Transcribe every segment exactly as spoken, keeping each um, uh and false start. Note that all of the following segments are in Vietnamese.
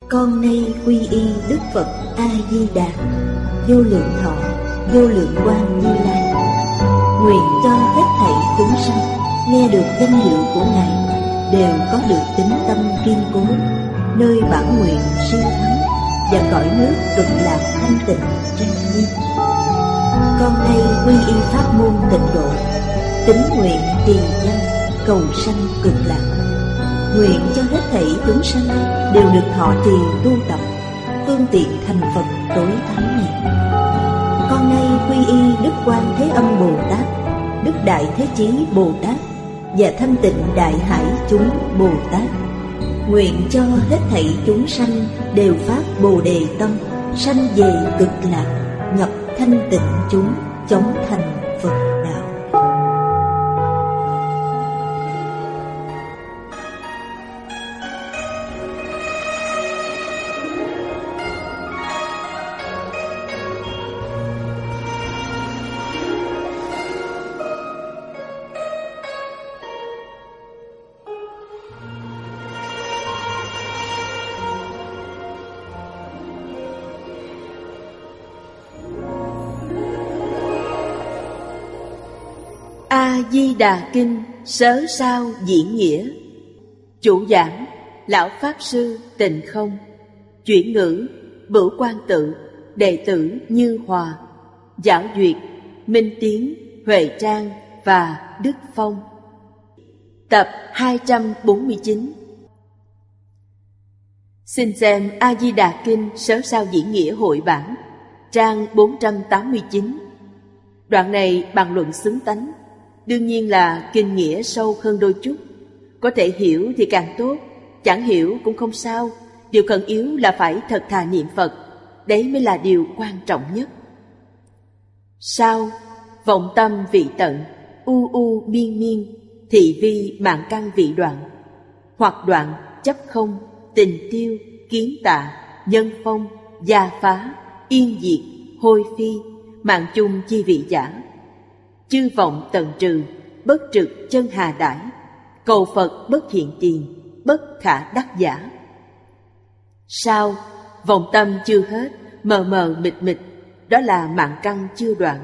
Con nay quy y Đức Phật A Di Đà, vô lượng thọ, vô lượng quang Như Lai. Nguyện cho hết thảy chúng sanh nghe được danh hiệu của Ngài đều có được tín tâm kiên cố, nơi bản nguyện siêu thắng và cõi nước cực lạc thanh tịnh trang nghiêm. Con nay quy y pháp môn tịnh độ, tín nguyện trì danh cầu sanh cực lạc. Nguyện cho hết thảy chúng sanh đều được thọ trì tu tập, phương tiện thành Phật tối thắng này. Con nay quy y Đức Quan Thế Âm Bồ Tát, Đức Đại Thế Chí Bồ Tát và Thanh Tịnh Đại Hải chúng Bồ Tát. Nguyện cho hết thảy chúng sanh đều phát Bồ Đề tâm, sanh về cực lạc, nhập thanh tịnh chúng, chóng thành Phật đạo. A Di Đà Kinh Sớ Sao Diễn Nghĩa. Chủ giảng Lão Pháp Sư Tịnh Không. Chuyển ngữ Bửu Quang Tự, đệ tử Như Hòa. Giảng duyệt Minh Tiến, Huệ Trang và Đức Phong. Tập hai trăm bốn mươi chín. Xin xem A Di Đà Kinh Sớ Sao Diễn Nghĩa hội bản, trang bốn trăm tám mươi chín. Đoạn này bàn luận xứng tánh, đương nhiên là kinh nghĩa sâu hơn đôi chút. Có thể hiểu thì càng tốt, chẳng hiểu cũng không sao. Điều cần yếu là phải thật thà niệm Phật, đấy mới là điều quan trọng nhất. Sao? Vọng tâm vị tận, u u miên miên, thị vi mạng căn vị đoạn. Hoặc đoạn, chấp không, tình tiêu, kiến tạ, nhân phong, gia phá, yên diệt, hôi phi, mạng chung chi vị giả. Chư vọng tận trừ, bất trực chân hà đãi, cầu Phật bất hiện tiền, bất khả đắc giả. Sao? Vọng tâm chưa hết, mờ mờ mịt mịt, đó là mạng căn chưa đoạn.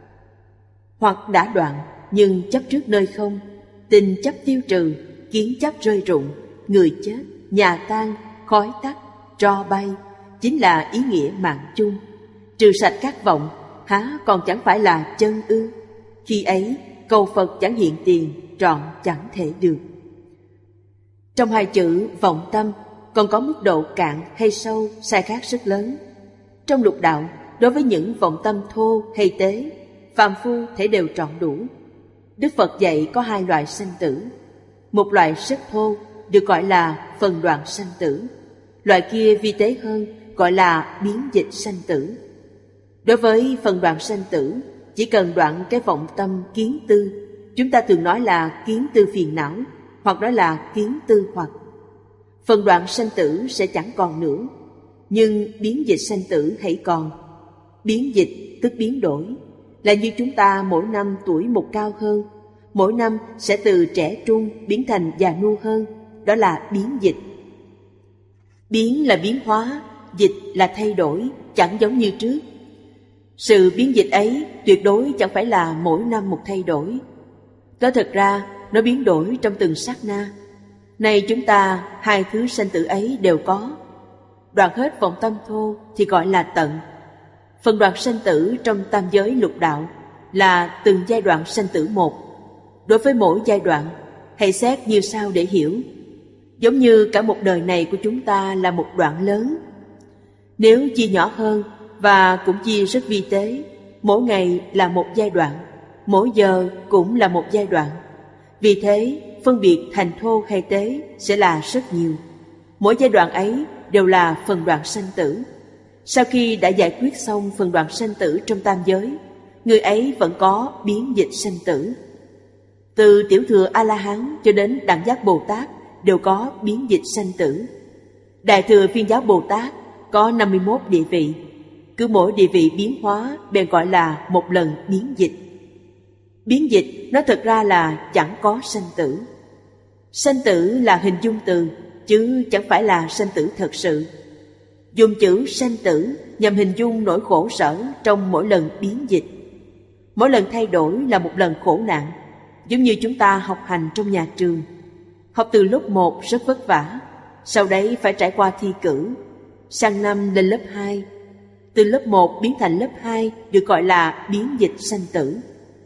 Hoặc đã đoạn, nhưng chấp trước nơi không, tình chấp tiêu trừ, kiến chấp rơi rụng, người chết, nhà tan, khói tắt, tro bay, chính là ý nghĩa mạng chung. Trừ sạch các vọng, há còn chẳng phải là chân ư? Khi ấy, cầu Phật chẳng hiện tiền, trọn chẳng thể được. Trong hai chữ vọng tâm còn có mức độ cạn hay sâu, sai khác rất lớn. Trong lục đạo, đối với những vọng tâm thô hay tế, phàm phu thể đều trọn đủ. Đức Phật dạy có hai loại sanh tử. Một loại rất thô, được gọi là phần đoạn sanh tử. Loại kia vi tế hơn, gọi là biến dịch sanh tử. Đối với phần đoạn sanh tử, chỉ cần đoạn cái vọng tâm kiến tư, chúng ta thường nói là kiến tư phiền não, hoặc nói là kiến tư hoặc. Phần đoạn sanh tử sẽ chẳng còn nữa, nhưng biến dịch sanh tử hãy còn. Biến dịch tức biến đổi, là như chúng ta mỗi năm tuổi một cao hơn, mỗi năm sẽ từ trẻ trung biến thành già nua hơn, đó là biến dịch. Biến là biến hóa, dịch là thay đổi, chẳng giống như trước. Sự biến dịch ấy tuyệt đối chẳng phải là mỗi năm một thay đổi. Đó thật ra nó biến đổi trong từng sát na. Này chúng ta hai thứ sanh tử ấy đều có. Đoạn hết vọng tâm thô thì gọi là tận. Phần đoạn sanh tử trong tam giới lục đạo là từng giai đoạn sanh tử một. Đối với mỗi giai đoạn, hãy xét như sau để hiểu. Giống như cả một đời này của chúng ta là một đoạn lớn. Nếu chia nhỏ hơn và cũng chia rất vi tế, mỗi ngày là một giai đoạn, mỗi giờ cũng là một giai đoạn. Vì thế, phân biệt thành thô hay tế sẽ là rất nhiều. Mỗi giai đoạn ấy đều là phần đoạn sanh tử. Sau khi đã giải quyết xong phần đoạn sanh tử trong tam giới, người ấy vẫn có biến dịch sanh tử. Từ tiểu thừa A-la-hán cho đến đẳng giác Bồ Tát đều có biến dịch sanh tử. Đại thừa Phiên giáo Bồ Tát có năm mươi mốt địa vị. Cứ mỗi địa vị biến hóa bèn gọi là một lần biến dịch. Biến dịch nó thật ra là chẳng có sanh tử. Sanh tử là hình dung từ, chứ chẳng phải là sanh tử thật sự. Dùng chữ sanh tử nhằm hình dung nỗi khổ sở trong mỗi lần biến dịch. Mỗi lần thay đổi là một lần khổ nạn, giống như chúng ta học hành trong nhà trường. Học từ lớp một rất vất vả, sau đấy phải trải qua thi cử, sang năm lên lớp hai. Từ lớp một biến thành lớp hai được gọi là biến dịch sanh tử.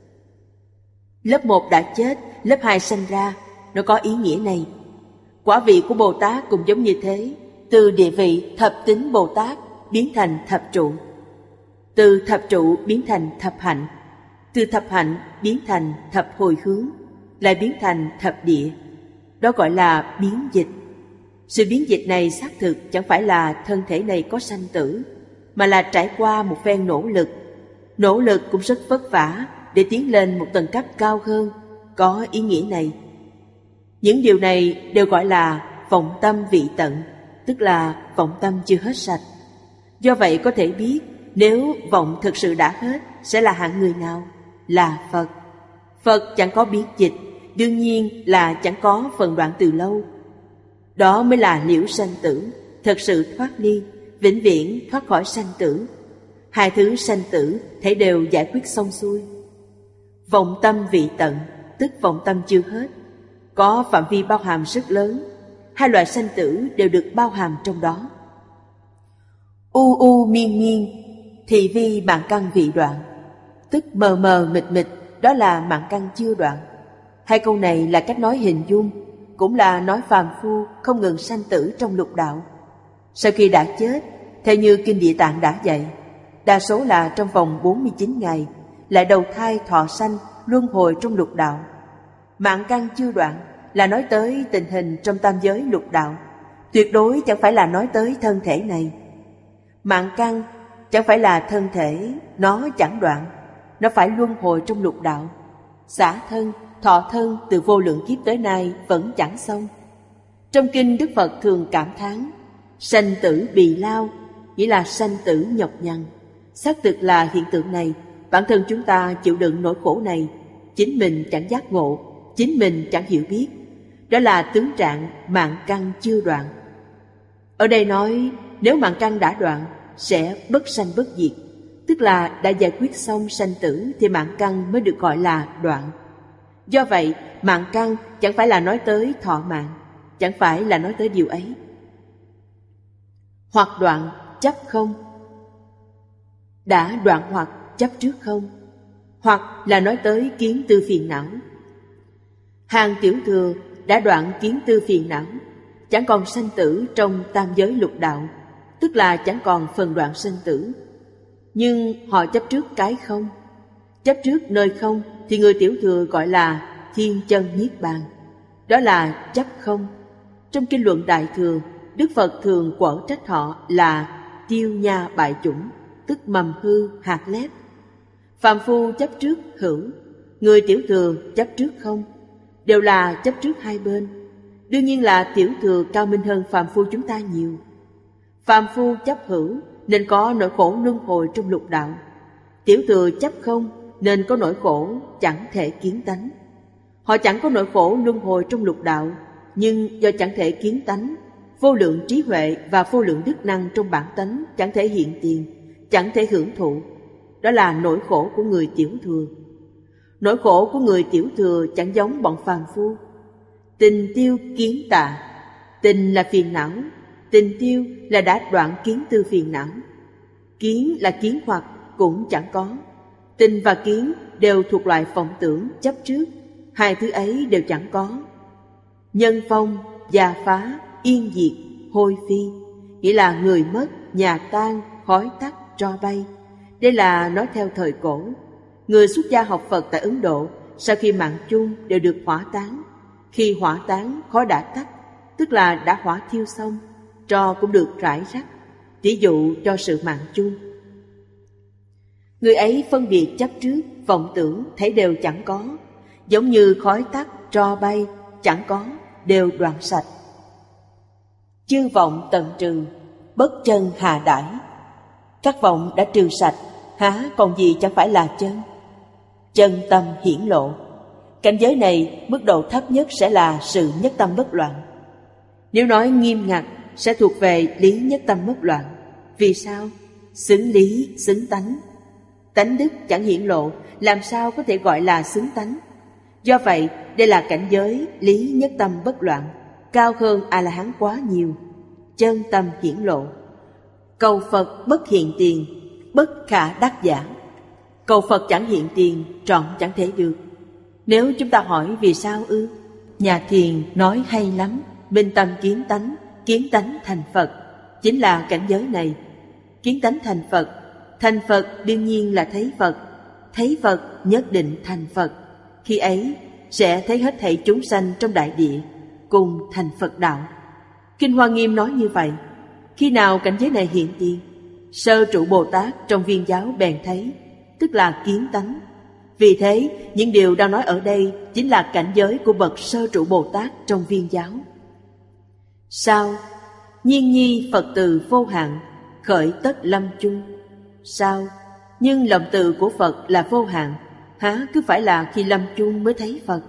Lớp một đã chết, lớp hai sanh ra, nó có ý nghĩa này. Quả vị của Bồ Tát cũng giống như thế, từ địa vị thập tính Bồ Tát biến thành thập trụ, từ thập trụ biến thành thập hạnh, từ thập hạnh biến thành thập hồi hướng, lại biến thành thập địa. Đó gọi là biến dịch. Sự biến dịch này xác thực chẳng phải là thân thể này có sanh tử, mà là trải qua một phen nỗ lực. Nỗ lực cũng rất vất vả để tiến lên một tầng cấp cao hơn, có ý nghĩa này. Những điều này đều gọi là vọng tâm vị tận, tức là vọng tâm chưa hết sạch. Do vậy có thể biết, nếu vọng thực sự đã hết, sẽ là hạng người nào? Là Phật. Phật chẳng có biến dịch, đương nhiên là chẳng có phần đoạn từ lâu. Đó mới là liễu sanh tử, thật sự thoát ly, vĩnh viễn thoát khỏi sanh tử. Hai thứ sanh tử thể đều giải quyết xong xuôi. Vọng tâm vị tận, tức vọng tâm chưa hết, có phạm vi bao hàm rất lớn. Hai loại sanh tử đều được bao hàm trong đó. U u miên miên, thì vi mạng căn vị đoạn, tức mờ mờ mịt mịt, đó là mạng căn chưa đoạn. Hai câu này là cách nói hình dung, cũng là nói phàm phu không ngừng sanh tử trong lục đạo. Sau khi đã chết, theo như Kinh Địa Tạng đã dạy, đa số là trong vòng bốn mươi chín ngày, lại đầu thai thọ sanh, luân hồi trong lục đạo. Mạng căn chưa đoạn là nói tới tình hình trong tam giới lục đạo, tuyệt đối chẳng phải là nói tới thân thể này. Mạng căn chẳng phải là thân thể, nó chẳng đoạn, nó phải luân hồi trong lục đạo. Xả thân, thọ thân từ vô lượng kiếp tới nay vẫn chẳng xong. Trong kinh Đức Phật thường cảm thán, sanh tử bì lao, nghĩa là sanh tử nhọc nhằn. Xác thực là hiện tượng này, bản thân chúng ta chịu đựng nỗi khổ này, chính mình chẳng giác ngộ, chính mình chẳng hiểu biết. Đó là tướng trạng mạng căn chưa đoạn. Ở đây nói, nếu mạng căn đã đoạn, sẽ bất sanh bất diệt, tức là đã giải quyết xong sanh tử thì mạng căn mới được gọi là đoạn. Do vậy, mạng căn chẳng phải là nói tới thọ mạng, chẳng phải là nói tới điều ấy. Hoặc đoạn chấp không, đã đoạn hoặc chấp trước không, hoặc là nói tới kiến tư phiền não. Hàng tiểu thừa đã đoạn kiến tư phiền não, chẳng còn sanh tử trong tam giới lục đạo, tức là chẳng còn phần đoạn sanh tử. Nhưng họ chấp trước cái không, chấp trước nơi không thì người tiểu thừa gọi là thiên chân niết bàn, đó là chấp không. Trong kinh luận Đại Thừa, Đức Phật thường quở trách họ là tiêu nha bại chủng, tức mầm hư hạt lép. Phàm phu chấp trước hữu, người tiểu thừa chấp trước không, đều là chấp trước hai bên. Đương nhiên là tiểu thừa cao minh hơn phàm phu chúng ta nhiều. Phàm phu chấp hữu nên có nỗi khổ luân hồi trong lục đạo, tiểu thừa chấp không nên có nỗi khổ chẳng thể kiến tánh. Họ chẳng có nỗi khổ luân hồi trong lục đạo, nhưng do chẳng thể kiến tánh, vô lượng trí huệ và vô lượng đức năng trong bản tánh chẳng thể hiện tiền, chẳng thể hưởng thụ. Đó là nỗi khổ của người tiểu thừa. Nỗi khổ của người tiểu thừa chẳng giống bọn phàm phu. Tình tiêu kiến tạ, tình là phiền não, tình tiêu là đã đoạn kiến tư phiền não. Kiến là kiến hoặc cũng chẳng có. Tình và kiến đều thuộc loại vọng tưởng chấp trước, hai thứ ấy đều chẳng có. Nhân phong, già phá, yên diệt, hôi phi, nghĩa là người mất, nhà tan, khói tắt, tro bay. Đây là nói theo thời cổ. Người xuất gia học Phật tại Ấn Độ, sau khi mạng chung đều được hỏa táng. Khi hỏa táng, khói đã tắt, tức là đã hỏa thiêu xong, tro cũng được rải rác, ví dụ cho sự mạng chung. Người ấy phân biệt chấp trước, vọng tưởng thấy đều chẳng có, giống như khói tắt, tro bay, chẳng có, đều đoạn sạch. Chư vọng tận trừ, bất chân hà đãi. Các vọng đã trừ sạch, há còn gì chẳng phải là chân. Chân tâm hiển lộ. Cảnh giới này mức độ thấp nhất sẽ là sự nhất tâm bất loạn. Nếu nói nghiêm ngặt sẽ thuộc về lý nhất tâm bất loạn. Vì sao? Xứng lý, xứng tánh. Tánh đức chẳng hiển lộ, làm sao có thể gọi là xứng tánh? Do vậy, đây là cảnh giới lý nhất tâm bất loạn, cao hơn A-la-hán quá nhiều. Chân tâm hiển lộ. Cầu Phật bất hiện tiền, bất khả đắc giả. Cầu Phật chẳng hiện tiền, trọn chẳng thể được. Nếu chúng ta hỏi vì sao ư? Nhà thiền nói hay lắm. Minh tâm kiến tánh, kiến tánh thành Phật, chính là cảnh giới này. Kiến tánh thành Phật, thành Phật đương nhiên là thấy Phật. Thấy Phật nhất định thành Phật. Khi ấy sẽ thấy hết thảy chúng sanh trong đại địa cùng thành Phật đạo. Kinh Hoa Nghiêm nói như vậy. Khi nào cảnh giới này hiện tiền? Sơ trụ Bồ Tát trong Viên giáo bèn thấy, tức là kiến tánh. Vì thế, những điều đang nói ở đây chính là cảnh giới của bậc sơ trụ Bồ Tát trong Viên giáo. Sao? Nhiên nhi Phật từ vô hạn, khởi tất lâm chung. Sao? Nhưng lòng từ của Phật là vô hạn, há cứ phải là khi lâm chung mới thấy Phật?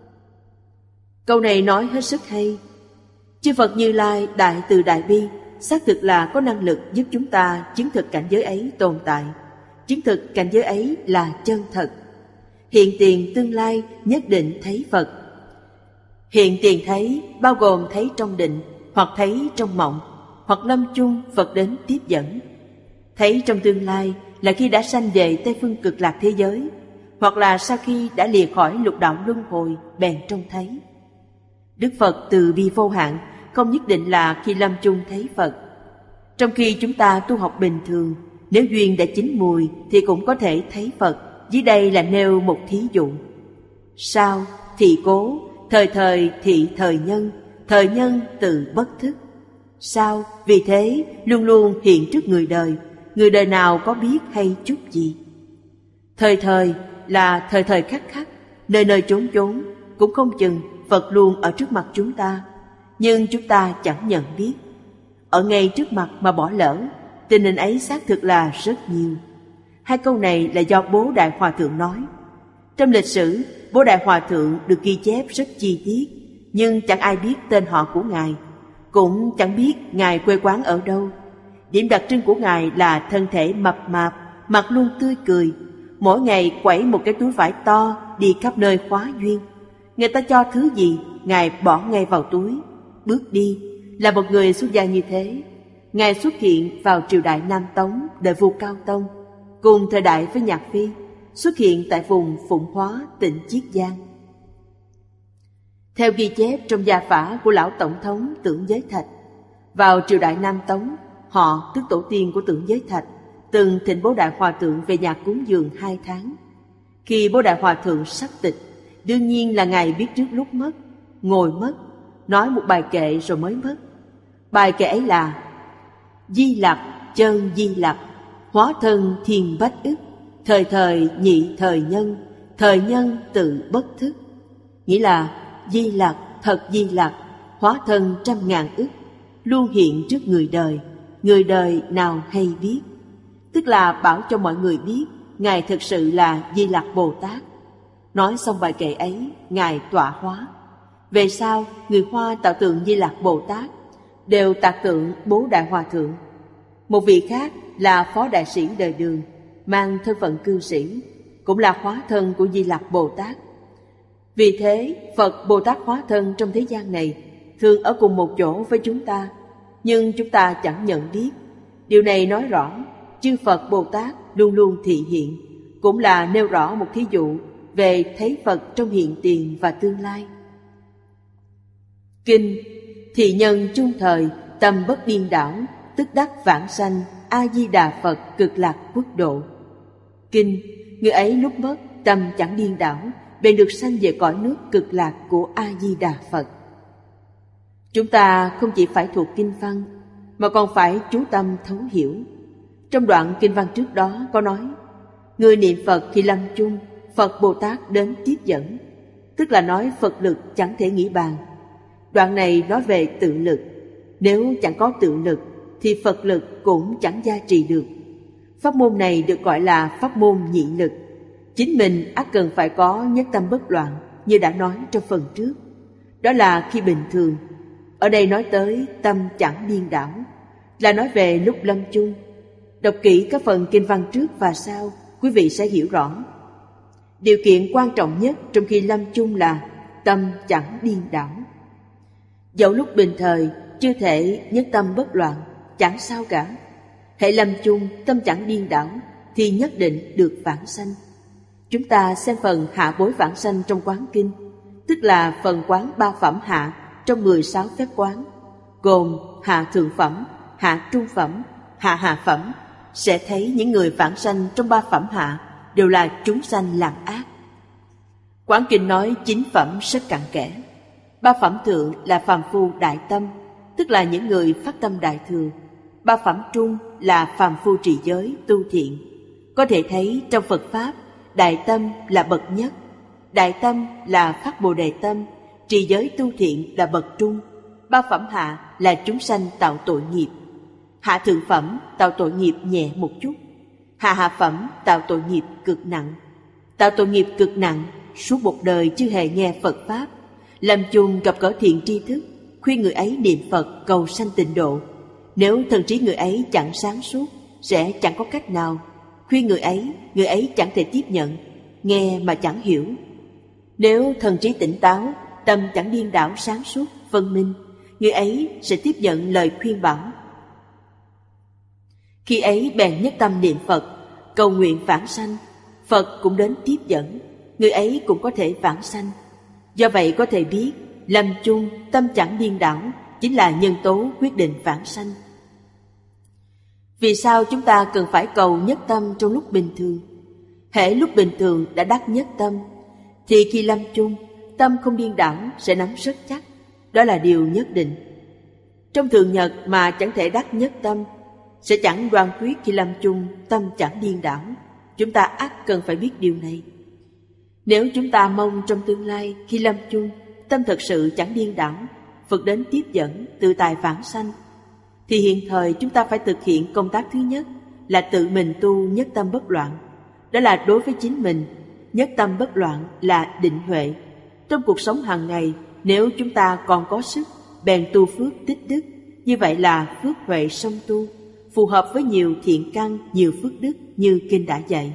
Câu này nói hết sức hay. Chư Phật Như Lai đại từ đại bi xác thực là có năng lực giúp chúng ta chứng thực cảnh giới ấy tồn tại, chứng thực cảnh giới ấy là chân thật. Hiện tiền tương lai nhất định thấy Phật. Hiện tiền thấy bao gồm thấy trong định, hoặc thấy trong mộng, hoặc lâm chung Phật đến tiếp dẫn. Thấy trong tương lai là khi đã sanh về Tây Phương Cực Lạc thế giới, hoặc là sau khi đã lìa khỏi lục đạo luân hồi bèn trông thấy. Đức Phật từ bi vô hạn không nhất định là khi lâm chung thấy Phật. Trong khi chúng ta tu học bình thường, nếu duyên đã chín mùi thì cũng có thể thấy Phật. Dưới đây là nêu một thí dụ. Sao? Thị cố, thời thời thị thời nhân, thời nhân từ bất thức. Sao? Vì thế luôn luôn hiện trước người đời, người đời nào có biết hay chút gì. Thời thời là thời thời khắc khắc, nơi nơi chốn chốn, cũng không chừng Phật luôn ở trước mặt chúng ta, nhưng chúng ta chẳng nhận biết. Ở ngay trước mặt mà bỏ lỡ, tình hình ấy xác thực là rất nhiều. Hai câu này là do Bố Đại Hòa Thượng nói. Trong lịch sử, Bố Đại Hòa Thượng được ghi chép rất chi tiết, nhưng chẳng ai biết tên họ của Ngài, cũng chẳng biết Ngài quê quán ở đâu. Điểm đặc trưng của Ngài là thân thể mập mạp, mặt luôn tươi cười, mỗi ngày quẩy một cái túi vải to đi khắp nơi khóa duyên. Người ta cho thứ gì, Ngài bỏ ngay vào túi, bước đi. Là một người xuất gia như thế, Ngài xuất hiện vào triều đại Nam Tống đời vua Cao Tông, cùng thời đại với Nhạc Phi, xuất hiện tại vùng Phụng Hóa, tỉnh Chiết Giang. Theo ghi chép trong gia phả của lão tổng thống Tưởng Giới Thạch, vào triều đại Nam Tống, họ tức tổ tiên của Tưởng Giới Thạch từng thỉnh Bố Đại Hòa Thượng về nhà cúng dường hai tháng. Khi Bố Đại Hòa Thượng sắp tịch, đương nhiên là Ngài biết trước lúc mất, ngồi mất, nói một bài kệ rồi mới mất. Bài kệ ấy là: Di Lặc chân Di Lặc, hóa thân thiên bách ức, thời thời nhị thời nhân, thời nhân tự bất thức. Nghĩa là Di Lặc, thật Di Lặc, hóa thân trăm ngàn ức, luôn hiện trước người đời, người đời nào hay biết. Tức là bảo cho mọi người biết Ngài thực sự là Di Lặc Bồ Tát. Nói xong bài kệ ấy, Ngài tọa hóa. Về sau, người Hoa tạo tượng Di Lặc Bồ Tát đều tạc tượng Bố Đại Hòa Thượng. Một vị khác là Phó Đại Sĩ đời Đường, mang thân phận cư sĩ, cũng là hóa thân của Di Lặc Bồ Tát. Vì thế, Phật Bồ Tát hóa thân trong thế gian này thường ở cùng một chỗ với chúng ta, nhưng chúng ta chẳng nhận biết. Điều này nói rõ chư Phật Bồ Tát luôn luôn thị hiện, cũng là nêu rõ một thí dụ về thấy Phật trong hiện tiền và tương lai. Kinh: Thị nhân chung thời, tâm bất điên đảo, tức đắc vãng sanh, A-di-đà Phật cực lạc quốc độ. Kinh: Người ấy lúc mất, tâm chẳng điên đảo, bèn được sanh về cõi nước cực lạc của A-di-đà Phật. Chúng ta không chỉ phải thuộc kinh văn, mà còn phải chú tâm thấu hiểu. Trong đoạn kinh văn trước đó có nói: Người niệm Phật thì lâm chung, Phật Bồ Tát đến tiếp dẫn. Tức là nói Phật lực chẳng thể nghĩ bàn. Đoạn này nói về tự lực. Nếu chẳng có tự lực thì Phật lực cũng chẳng gia trì được. Pháp môn này được gọi là pháp môn nhị lực. Chính mình ắt cần phải có nhất tâm bất loạn, như đã nói trong phần trước. Đó là khi bình thường. Ở đây nói tới tâm chẳng điên đảo. là nói về lúc lâm chung. Đọc kỹ các phần kinh văn trước và sau, quý vị sẽ hiểu rõ. Điều kiện quan trọng nhất trong khi lâm chung là tâm chẳng điên đảo. Dẫu lúc bình thời chưa thể nhất tâm bất loạn, chẳng sao cả. Hễ lâm chung tâm chẳng điên đảo thì nhất định được vãng sanh. Chúng ta xem phần hạ bối vãng sanh trong quán kinh, tức là phần quán ba phẩm hạ trong mười sáu phép quán, gồm hạ thượng phẩm, hạ trung phẩm, hạ hạ phẩm, sẽ thấy những người vãng sanh trong ba phẩm hạ đều là chúng sanh làm ác. Quán kinh nói chín phẩm rất cặn kẽ. Ba phẩm thượng là phàm phu đại tâm, tức là những người phát tâm đại thừa. Ba phẩm trung là phàm phu trì giới tu thiện. Có thể thấy trong Phật Pháp, đại tâm là bậc nhất, đại tâm là phát bồ đề tâm, trì giới tu thiện là bậc trung. Ba phẩm hạ là chúng sanh tạo tội nghiệp. Hạ thượng phẩm tạo tội nghiệp nhẹ một chút, hạ hạ phẩm tạo tội nghiệp cực nặng. Tạo tội nghiệp cực nặng, suốt một đời chưa hề nghe Phật Pháp, lâm chung gặp gỡ thiện tri thức, khuyên người ấy niệm Phật cầu sanh tịnh độ. Nếu thần trí người ấy chẳng sáng suốt, sẽ chẳng có cách nào. Khuyên người ấy, người ấy chẳng thể tiếp nhận, nghe mà chẳng hiểu. Nếu thần trí tỉnh táo, tâm chẳng điên đảo sáng suốt, phân minh, người ấy sẽ tiếp nhận lời khuyên bảo. Khi ấy bèn nhất tâm niệm Phật, cầu nguyện vãng sanh, Phật cũng đến tiếp dẫn, người ấy cũng có thể vãng sanh. Do vậy có thể biết, lâm chung tâm chẳng điên đảo chính là nhân tố quyết định vãng sanh. Vì sao chúng ta cần phải cầu nhất tâm trong lúc bình thường? Hễ lúc bình thường đã đắc nhất tâm, thì khi lâm chung, tâm không điên đảo sẽ nắm rất chắc. Đó là điều nhất định. Trong thường nhật mà chẳng thể đắc nhất tâm, sẽ chẳng đoan quyết khi lâm chung tâm chẳng điên đảo. Chúng ta ắt cần phải biết điều này. Nếu chúng ta mong trong tương lai khi lâm chung tâm thật sự chẳng điên đảo, Phật đến tiếp dẫn tự tài vãng sanh, thì hiện thời chúng ta phải thực hiện công tác thứ nhất là tự mình tu nhất tâm bất loạn. Đó là đối với chính mình. Nhất tâm bất loạn là định huệ. Trong cuộc sống hàng ngày, nếu chúng ta còn có sức, bèn tu phước tích đức, như vậy là phước huệ song tu, phù hợp với nhiều thiện căn, nhiều phước đức như kinh đã dạy.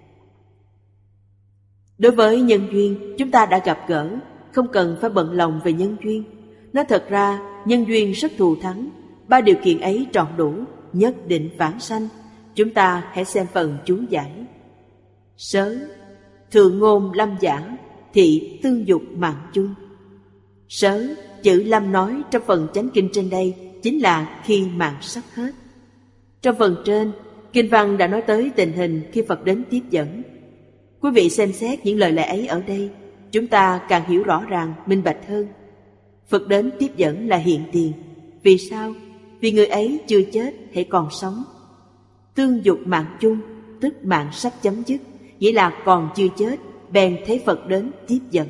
Đối với nhân duyên, chúng ta đã gặp gỡ, không cần phải bận lòng về nhân duyên. Nói thật ra, nhân duyên rất thù thắng, ba điều kiện ấy tròn đủ, nhất định vãng sanh. Chúng ta hãy xem phần chú giải. Sớ, thượng ngôn lâm giả, thị tương dục mạng chung. Sớ, chữ lâm nói trong phần chánh kinh trên đây chính là khi mạng sắp hết. Trong phần trên, kinh văn đã nói tới tình hình khi Phật đến tiếp dẫn. Quý vị xem xét những lời lẽ ấy ở đây, chúng ta càng hiểu rõ ràng, minh bạch hơn. Phật đến tiếp dẫn là hiện tiền. Vì sao? Vì người ấy chưa chết, hãy còn sống. Tương dục mạng chung, tức mạng sắp chấm dứt, nghĩa là còn chưa chết, bèn thấy Phật đến tiếp dẫn.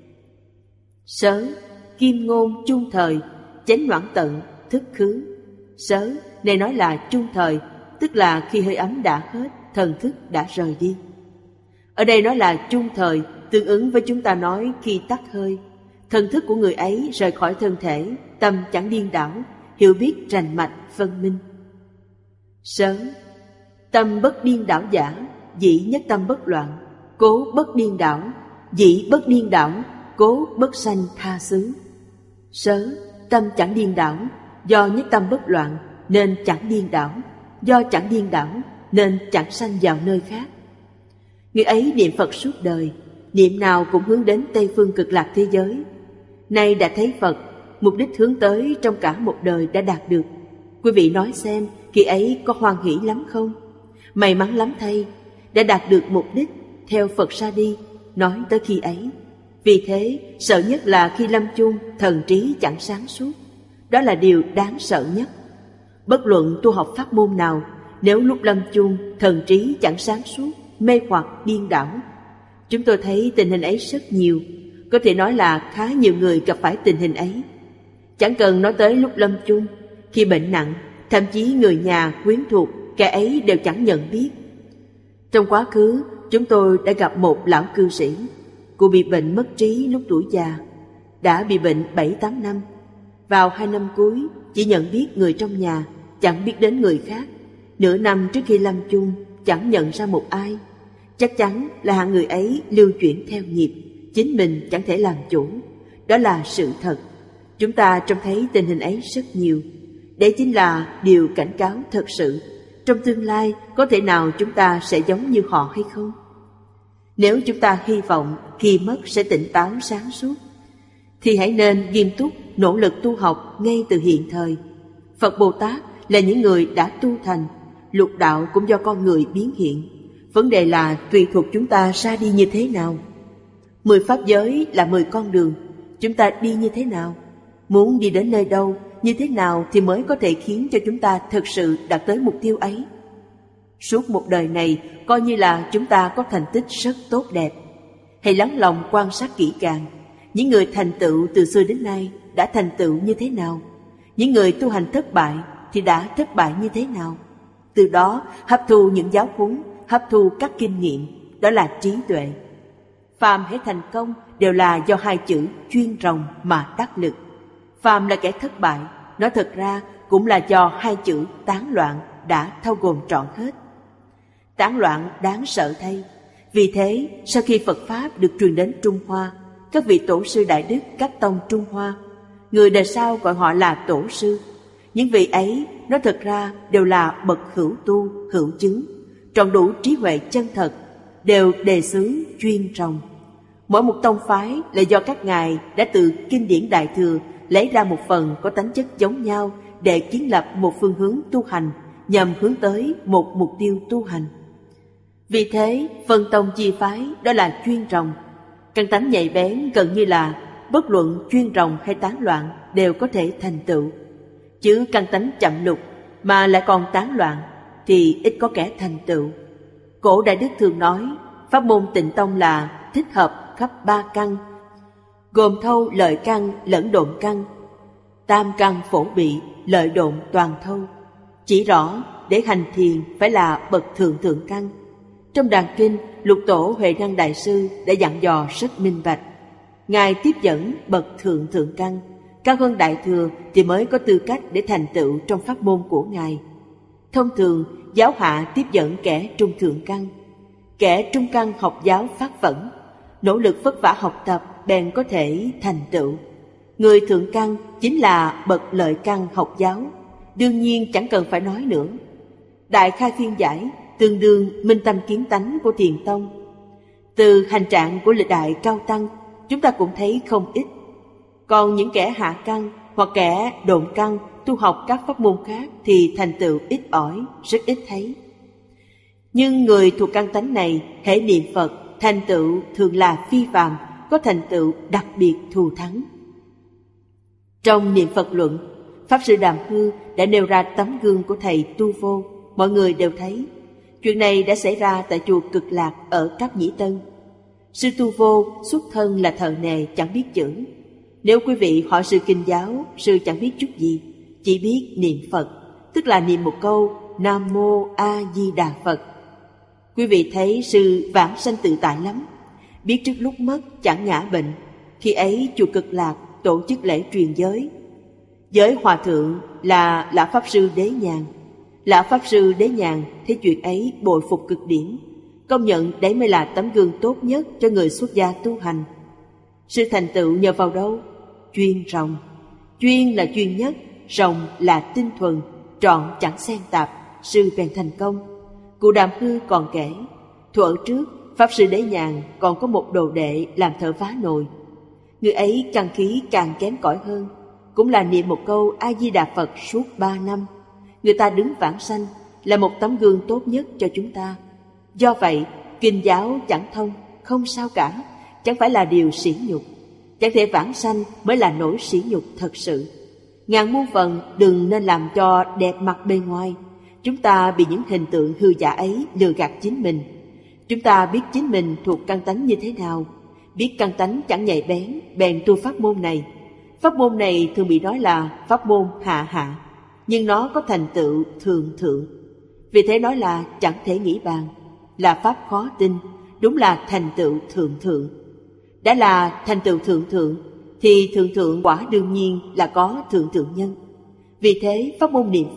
Sớ, kim ngôn chung thời, chánh noãn tận, thức khứ. Sớ, này nói là chung thời, tức là khi hơi ấm đã hết, thần thức đã rời đi. Ở đây nói là chung thời, tương ứng với chúng ta nói khi tắt hơi. Thần thức của người ấy rời khỏi thân thể, tâm chẳng điên đảo, hiểu biết rành mạch, phân minh. Sớ, tâm bất điên đảo giả, dĩ nhất tâm bất loạn, cố bất điên đảo, dĩ bất điên đảo, cố bất sanh tha xứ. Sớ, tâm chẳng điên đảo, do nhất tâm bất loạn nên chẳng điên đảo, do chẳng điên đảo nên chẳng sanh vào nơi khác. Người ấy niệm Phật suốt đời, niệm nào cũng hướng đến Tây phương cực lạc thế giới. Nay đã thấy Phật, mục đích hướng tới trong cả một đời đã đạt được. Quý vị nói xem, khi ấy có hoan hỷ lắm không? May mắn lắm thay, đã đạt được mục đích, theo Phật ra đi, nói tới khi ấy. Vì thế, sợ nhất là khi lâm chung, thần trí chẳng sáng suốt. Đó là điều đáng sợ nhất. Bất luận tu học pháp môn nào, nếu lúc lâm chung, thần trí chẳng sáng suốt, mê hoặc điên đảo. Chúng tôi thấy tình hình ấy rất nhiều, có thể nói là khá nhiều người gặp phải tình hình ấy. Chẳng cần nói tới lúc lâm chung, khi bệnh nặng, thậm chí người nhà, quyến thuộc, kẻ ấy đều chẳng nhận biết. Trong quá khứ, chúng tôi đã gặp một lão cư sĩ. Cụ bị bệnh mất trí lúc tuổi già, đã bị bệnh bảy tám năm. Vào hai năm cuối, chỉ nhận biết người trong nhà, chẳng biết đến người khác, nửa năm trước khi lâm chung chẳng nhận ra một ai. Chắc chắn là hạng người ấy lưu chuyển theo nghiệp, chính mình chẳng thể làm chủ. Đó là sự thật. Chúng ta trông thấy tình hình ấy rất nhiều. Đấy chính là điều cảnh cáo thật sự. Trong tương lai có thể nào chúng ta sẽ giống như họ hay không? Nếu chúng ta hy vọng khi mất sẽ tỉnh táo sáng suốt, thì hãy nên nghiêm túc nỗ lực tu học ngay từ hiện thời. Phật Bồ Tát là những người đã tu thành, lục đạo cũng do con người biến hiện. Vấn đề là tùy thuộc chúng ta ra đi như thế nào. Mười pháp giới là mười con đường, chúng ta đi như thế nào? Muốn đi đến nơi đâu, như thế nào thì mới có thể khiến cho chúng ta thực sự đạt tới mục tiêu ấy? Suốt một đời này, coi như là chúng ta có thành tích rất tốt đẹp. Hãy lắng lòng quan sát kỹ càng, những người thành tựu từ xưa đến nay đã thành tựu như thế nào? Những người tu hành thất bại thì đã thất bại như thế nào? Từ đó hấp thu những giáo huấn, hấp thu các kinh nghiệm, đó là trí tuệ. Phàm hãy thành công đều là do hai chữ chuyên rồng mà đắc lực. Phàm là kẻ thất bại, nói thật ra cũng là do hai chữ tán loạn đã thâu gồm trọn hết. Tán loạn đáng sợ thay. Vì thế, sau khi Phật Pháp được truyền đến Trung Hoa, các vị tổ sư đại đức các tông Trung Hoa, người đời sau gọi họ là tổ sư. Những vị ấy, nói thật ra, đều là bậc hữu tu, hữu chứng, trọn đủ trí huệ chân thật, đều đề xướng chuyên rồng. Mỗi một tông phái là do các ngài đã từ kinh điển Đại Thừa lấy ra một phần có tánh chất giống nhau để kiến lập một phương hướng tu hành nhằm hướng tới một mục tiêu tu hành. Vì thế, phân tông chia phái đó là chuyên rồng. Căn tánh nhạy bén gần như là bất luận chuyên rồng hay tán loạn đều có thể thành tựu. Chứ căn tánh chậm lục mà lại còn tán loạn thì ít có kẻ thành tựu. Cổ Đại Đức thường nói, pháp môn Tịnh Tông là thích hợp khắp ba căn, gồm thâu lợi căn lẫn độn căn, tam căn phổ bị, lợi độn toàn thâu. Chỉ rõ để hành thiền phải là bậc thượng thượng căn. Trong đàn kinh, Lục Tổ Huệ Năng Đại Sư đã dặn dò rất minh bạch. Ngài tiếp dẫn bậc thượng thượng căn, cao hơn Đại Thừa thì mới có tư cách để thành tựu trong pháp môn của Ngài. Thông thường, giáo hạ tiếp dẫn kẻ trung thượng căn. Kẻ trung căn học giáo phát phẫn, nỗ lực vất vả học tập bèn có thể thành tựu. Người thượng căn chính là bậc lợi căn học giáo, đương nhiên chẳng cần phải nói nữa. Đại Khai Phiên Giải tương đương minh tâm kiến tánh của Thiền Tông. Từ hành trạng của lịch đại cao tăng, chúng ta cũng thấy không ít. Còn những kẻ hạ căn hoặc kẻ độn căn tu học các pháp môn khác thì thành tựu ít ỏi, rất ít thấy. Nhưng người thuộc căn tánh này hễ niệm Phật, thành tựu thường là phi phàm, có thành tựu đặc biệt thù thắng. Trong Niệm Phật Luận, Pháp Sư Đàm Hư đã nêu ra tấm gương của thầy Tu Vô, mọi người đều thấy. Chuyện này đã xảy ra tại chùa Cực Lạc ở Cáp Nhĩ Tân. Sư Tu Vô xuất thân là thợ nề chẳng biết chữ. Nếu quý vị hỏi sư kinh giáo, sư chẳng biết chút gì, chỉ biết niệm Phật, tức là niệm một câu Nam Mô A Di Đà Phật. Quý vị thấy sư vãng sanh tự tại lắm, biết trước lúc mất chẳng ngã bệnh. Khi ấy chùa Cực Lạc tổ chức lễ truyền giới. Giới hòa thượng là Lão Pháp Sư Đế Nhàn. Lão Pháp Sư Đế Nhàn thấy chuyện ấy bội phục cực điểm, công nhận đấy mới là tấm gương tốt nhất cho người xuất gia tu hành. Sự thành tựu nhờ vào đâu? Chuyên rồng. Chuyên là chuyên nhất, rồng là tinh thuần, trọn chẳng xen tạp, sư bèn thành công. Cụ Đàm Hư còn kể, thuở trước Pháp Sư Đế Nhàn còn có một đồ đệ làm thợ vá nồi. Người ấy căn khí càng kém cỏi hơn, cũng là niệm một câu A Di Đà Phật suốt ba năm. Người ta đứng vãng sanh là một tấm gương tốt nhất cho chúng ta. Do vậy, kinh giáo chẳng thông, không sao cả, chẳng phải là điều sỉ nhục. Chẳng thể vãng sanh mới là nỗi sỉ nhục thật sự. Ngàn muôn phần đừng nên làm cho đẹp mặt bề ngoài. Chúng ta bị những hình tượng hư giả ấy lừa gạt chính mình. Chúng ta biết chính mình thuộc căn tánh như thế nào, biết căn tánh chẳng nhạy bén, bèn tu pháp môn này. Pháp môn này thường bị nói là pháp môn hạ hạ, nhưng nó có thành tựu thường thượng. Vì thế nói là chẳng thể nghĩ bàn, là pháp khó tin, đúng là thành tựu thượng thượng. Đã là thành tựu thượng thượng, thì thượng thượng quả đương nhiên là có thượng thượng nhân. Vì thế pháp môn niệm Phật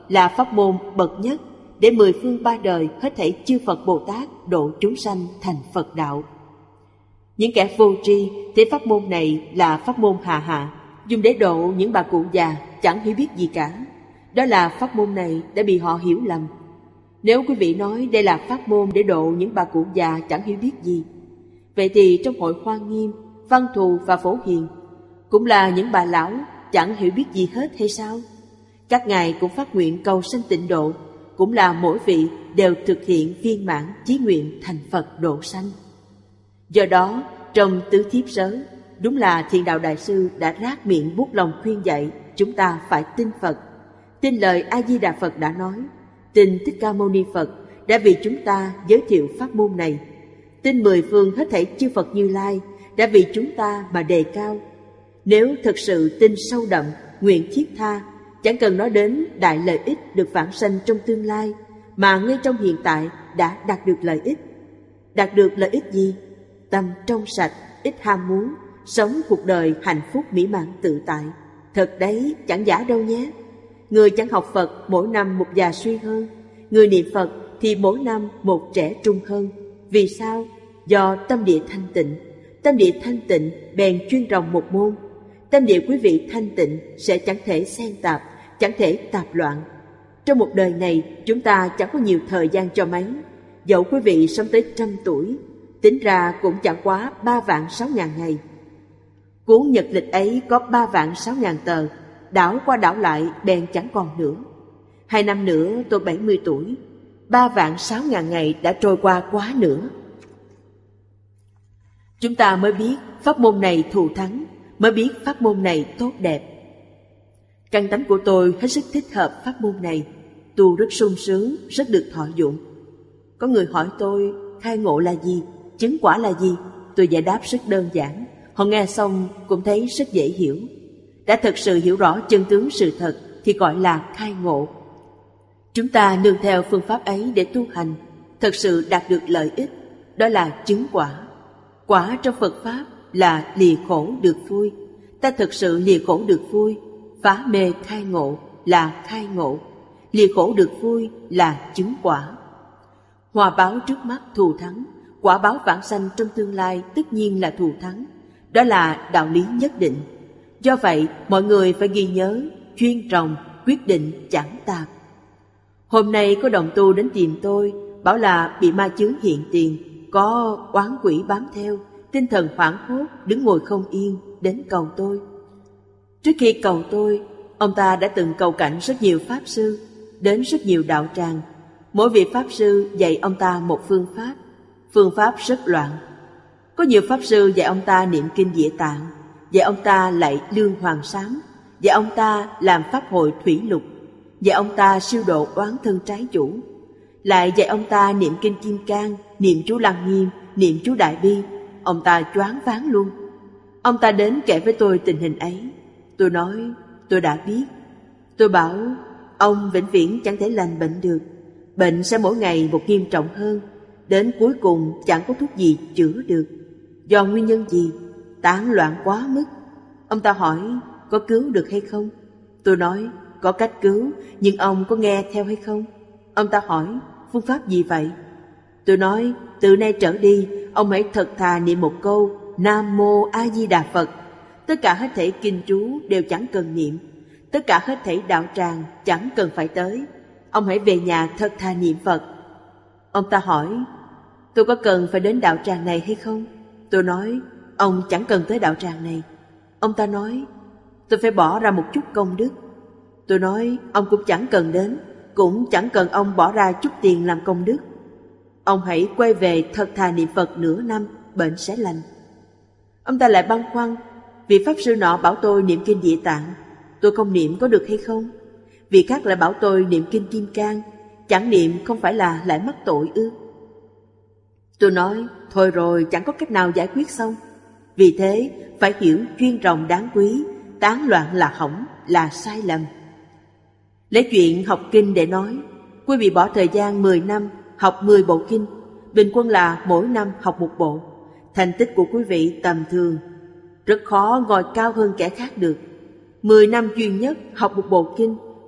là pháp môn bậc nhất để mười phương ba đời hết thảy chư Phật Bồ Tát độ chúng sanh thành Phật đạo. Những kẻ vô tri thấy pháp môn này là pháp môn hạ hạ, dùng để độ những bà cụ già chẳng hiểu biết gì cả. Đó là pháp môn này đã bị họ hiểu lầm. Nếu quý vị nói đây là pháp môn để độ những bà cụ già chẳng hiểu biết gì, vậy thì trong hội Hoa Nghiêm, Văn Thù và Phổ Hiền cũng là những bà lão chẳng hiểu biết gì hết hay sao? Các ngài cũng phát nguyện cầu sanh tịnh độ, cũng là mỗi vị đều thực hiện viên mãn chí nguyện thành Phật độ sanh. Do đó, trong tứ thiếp sớ, đúng là Thiện Đạo Đại Sư đã rát miệng buốt lòng khuyên dạy chúng ta phải tin Phật, tin lời A Di Đà Phật đã nói, tin Thích Ca Mâu Ni Phật đã vì chúng ta giới thiệu pháp môn này, tin mười phương hết thảy chư Phật Như Lai đã vì chúng ta mà đề cao. Nếu thực sự tin sâu đậm, nguyện thiết tha, chẳng cần nói đến đại lợi ích được vãng sanh trong tương lai, mà ngay trong hiện tại đã đạt được lợi ích. Đạt được lợi ích gì? Tâm trong sạch, ít ham muốn, sống cuộc đời hạnh phúc mỹ mãn tự tại. Thật đấy, chẳng giả đâu nhé. Người chẳng học Phật mỗi năm một già suy hơn, người niệm Phật thì mỗi năm một trẻ trung hơn. Vì sao? Do tâm địa thanh tịnh. Tâm địa thanh tịnh bèn chuyên ròng một môn. Tâm địa quý vị thanh tịnh sẽ chẳng thể xen tạp, chẳng thể tạp loạn. Trong một đời này chúng ta chẳng có nhiều thời gian cho mấy. Dẫu quý vị sống tới trăm tuổi, tính ra cũng chẳng quá ba vạn sáu ngàn ngày. Cuốn nhật lịch ấy có ba vạn sáu ngàn tờ, đảo qua đảo lại bèn chẳng còn nữa. Hai năm nữa tôi bảy mươi tuổi, ba vạn sáu ngàn ngày đã trôi qua quá nữa. Chúng ta mới biết pháp môn này thù thắng, mới biết pháp môn này tốt đẹp. Căn tánh của tôi hết sức thích hợp pháp môn này, tu rất sung sướng, rất được thọ dụng. Có người hỏi tôi khai ngộ là gì, chứng quả là gì, tôi giải đáp rất đơn giản. Họ nghe xong cũng thấy rất dễ hiểu. Đã thật sự hiểu rõ chân tướng sự thật thì gọi là khai ngộ. Chúng ta nương theo phương pháp ấy để tu hành, thật sự đạt được lợi ích, đó là chứng quả. Quả trong Phật Pháp là lìa khổ được vui. Ta thực sự lìa khổ được vui, phá mê khai ngộ là khai ngộ, lìa khổ được vui là chứng quả. Hòa báo trước mắt thù thắng, quả báo vãng sanh trong tương lai tất nhiên là thù thắng. Đó là đạo lý nhất định. Do vậy, mọi người phải ghi nhớ, chuyên trồng, quyết định chẳng tạp. Hôm nay có đồng tu đến tìm tôi, bảo là bị ma chướng hiện tiền, có oán quỷ bám theo, tinh thần hoảng hốt, đứng ngồi không yên, đến cầu tôi. Trước khi cầu tôi, ông ta đã từng cầu cảnh rất nhiều pháp sư, đến rất nhiều đạo tràng. Mỗi vị pháp sư dạy ông ta một phương pháp, phương pháp rất loạn. Có nhiều pháp sư dạy ông ta niệm kinh Địa Tạng, dạy ông ta lạy Lương Hoàng Sám, dạy ông ta làm pháp hội thủy lục, dạy ông ta siêu độ oán thân trái chủ, lại dạy ông ta niệm kinh Kim Cang, niệm chú Lăng Nghiêm, niệm chú Đại Bi. Ông ta choáng váng luôn. Ông ta đến kể với tôi tình hình ấy. Tôi nói tôi đã biết. Tôi bảo ông vĩnh viễn chẳng thể lành bệnh được, bệnh sẽ mỗi ngày một nghiêm trọng hơn, đến cuối cùng chẳng có thuốc gì chữa được. Do nguyên nhân gì? Tán loạn quá mức. Ông ta hỏi có cứu được hay không? Tôi nói có cách cứu, nhưng ông có nghe theo hay không? Ông ta hỏi phương pháp gì vậy? Tôi nói từ nay trở đi ông hãy thật thà niệm một câu Nam Mô A Di Đà Phật. Tất cả hết thảy kinh chú đều chẳng cần niệm, tất cả hết thảy đạo tràng chẳng cần phải tới. Ông hãy về nhà thật thà niệm Phật. Ông ta hỏi tôi có cần phải đến đạo tràng này hay không? Tôi nói ông chẳng cần tới đạo tràng này. Ông ta nói tôi phải bỏ ra một chút công đức. Tôi nói ông cũng chẳng cần đến, cũng chẳng cần ông bỏ ra chút tiền làm công đức. Ông hãy quay về thật thà niệm Phật nửa năm, bệnh sẽ lành. Ông ta lại băn khoăn, vị pháp sư nọ bảo tôi niệm kinh Địa Tạng, tôi không niệm có được hay không? Vị khác lại bảo tôi niệm kinh Kim Cang, chẳng niệm không phải là lại mắc tội ư? Tôi nói thôi rồi, chẳng có cách nào giải quyết xong. Vì thế phải hiểu chuyên rồng đáng quý, tán loạn là hỏng, là sai lầm. Lấy chuyện học kinh để nói, quý vị bỏ thời gian mười năm học mười bộ kinh, bình quân là mỗi năm học một bộ. Thành tích của quý vị tầm thường, rất khó ngồi cao hơn kẻ khác được. Mười năm duy nhất học một bộ kinh, quý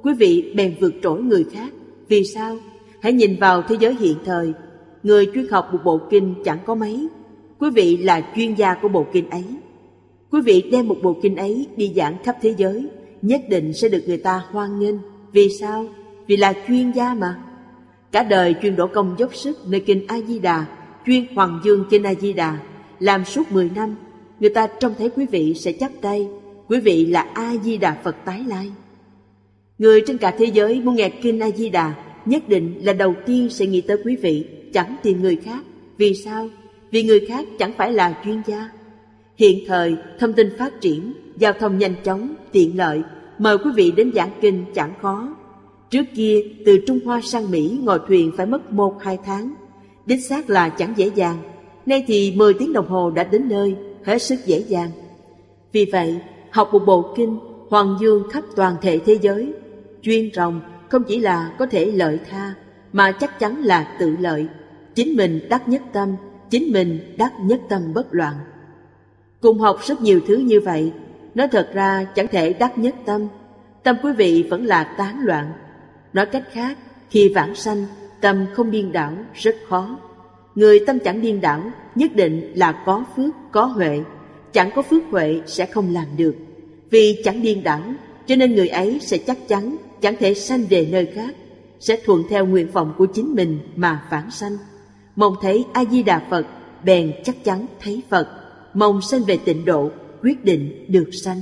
quý vị bèn vượt trội người khác. Vì sao? Hãy nhìn vào thế giới hiện thời. Người chuyên học một bộ kinh chẳng có mấy. Quý vị là chuyên gia của bộ kinh ấy. Quý vị đem một bộ kinh ấy đi giảng khắp thế giới, nhất định sẽ được người ta hoan nghênh. Vì sao? Vì là chuyên gia mà. Cả đời chuyên đổ công dốc sức nơi kinh A-di-đà, chuyên hoàng dương kinh A-di-đà, làm suốt mười năm. Người ta trông thấy quý vị sẽ chắp tay, quý vị là A-di-đà Phật tái lai. Người trên cả thế giới muốn nghe kinh A-di-đà, nhất định là đầu tiên sẽ nghĩ tới quý vị, chẳng tìm người khác. Vì sao? Vì người khác chẳng phải là chuyên gia. Hiện thời, thông tin phát triển, giao thông nhanh chóng, tiện lợi, mời quý vị đến giảng kinh chẳng khó. Trước kia, từ Trung Hoa sang Mỹ ngồi thuyền phải mất một hai tháng. Đích xác là chẳng dễ dàng. Nay thì mười tiếng đồng hồ đã đến nơi, hết sức dễ dàng. Vì vậy, học một bộ kinh, hoàng dương khắp toàn thể thế giới, chuyên ròng không chỉ là có thể lợi tha, mà chắc chắn là tự lợi. Chính mình đắc nhất tâm, chính mình đắc nhất tâm bất loạn. Cùng học rất nhiều thứ như vậy, nói thật ra chẳng thể đắc nhất tâm. Tâm quý vị vẫn là tán loạn. Nói cách khác, khi vãng sanh, tâm không điên đảo rất khó. Người tâm chẳng điên đảo nhất định là có phước, có huệ. Chẳng có phước huệ sẽ không làm được. Vì chẳng điên đảo, cho nên người ấy sẽ chắc chắn chẳng thể sanh về nơi khác, sẽ thuận theo nguyện vọng của chính mình mà vãng sanh. Mong thấy A-di-đà Phật, bèn chắc chắn thấy Phật. Mong sanh về tịnh độ, quyết định được sanh.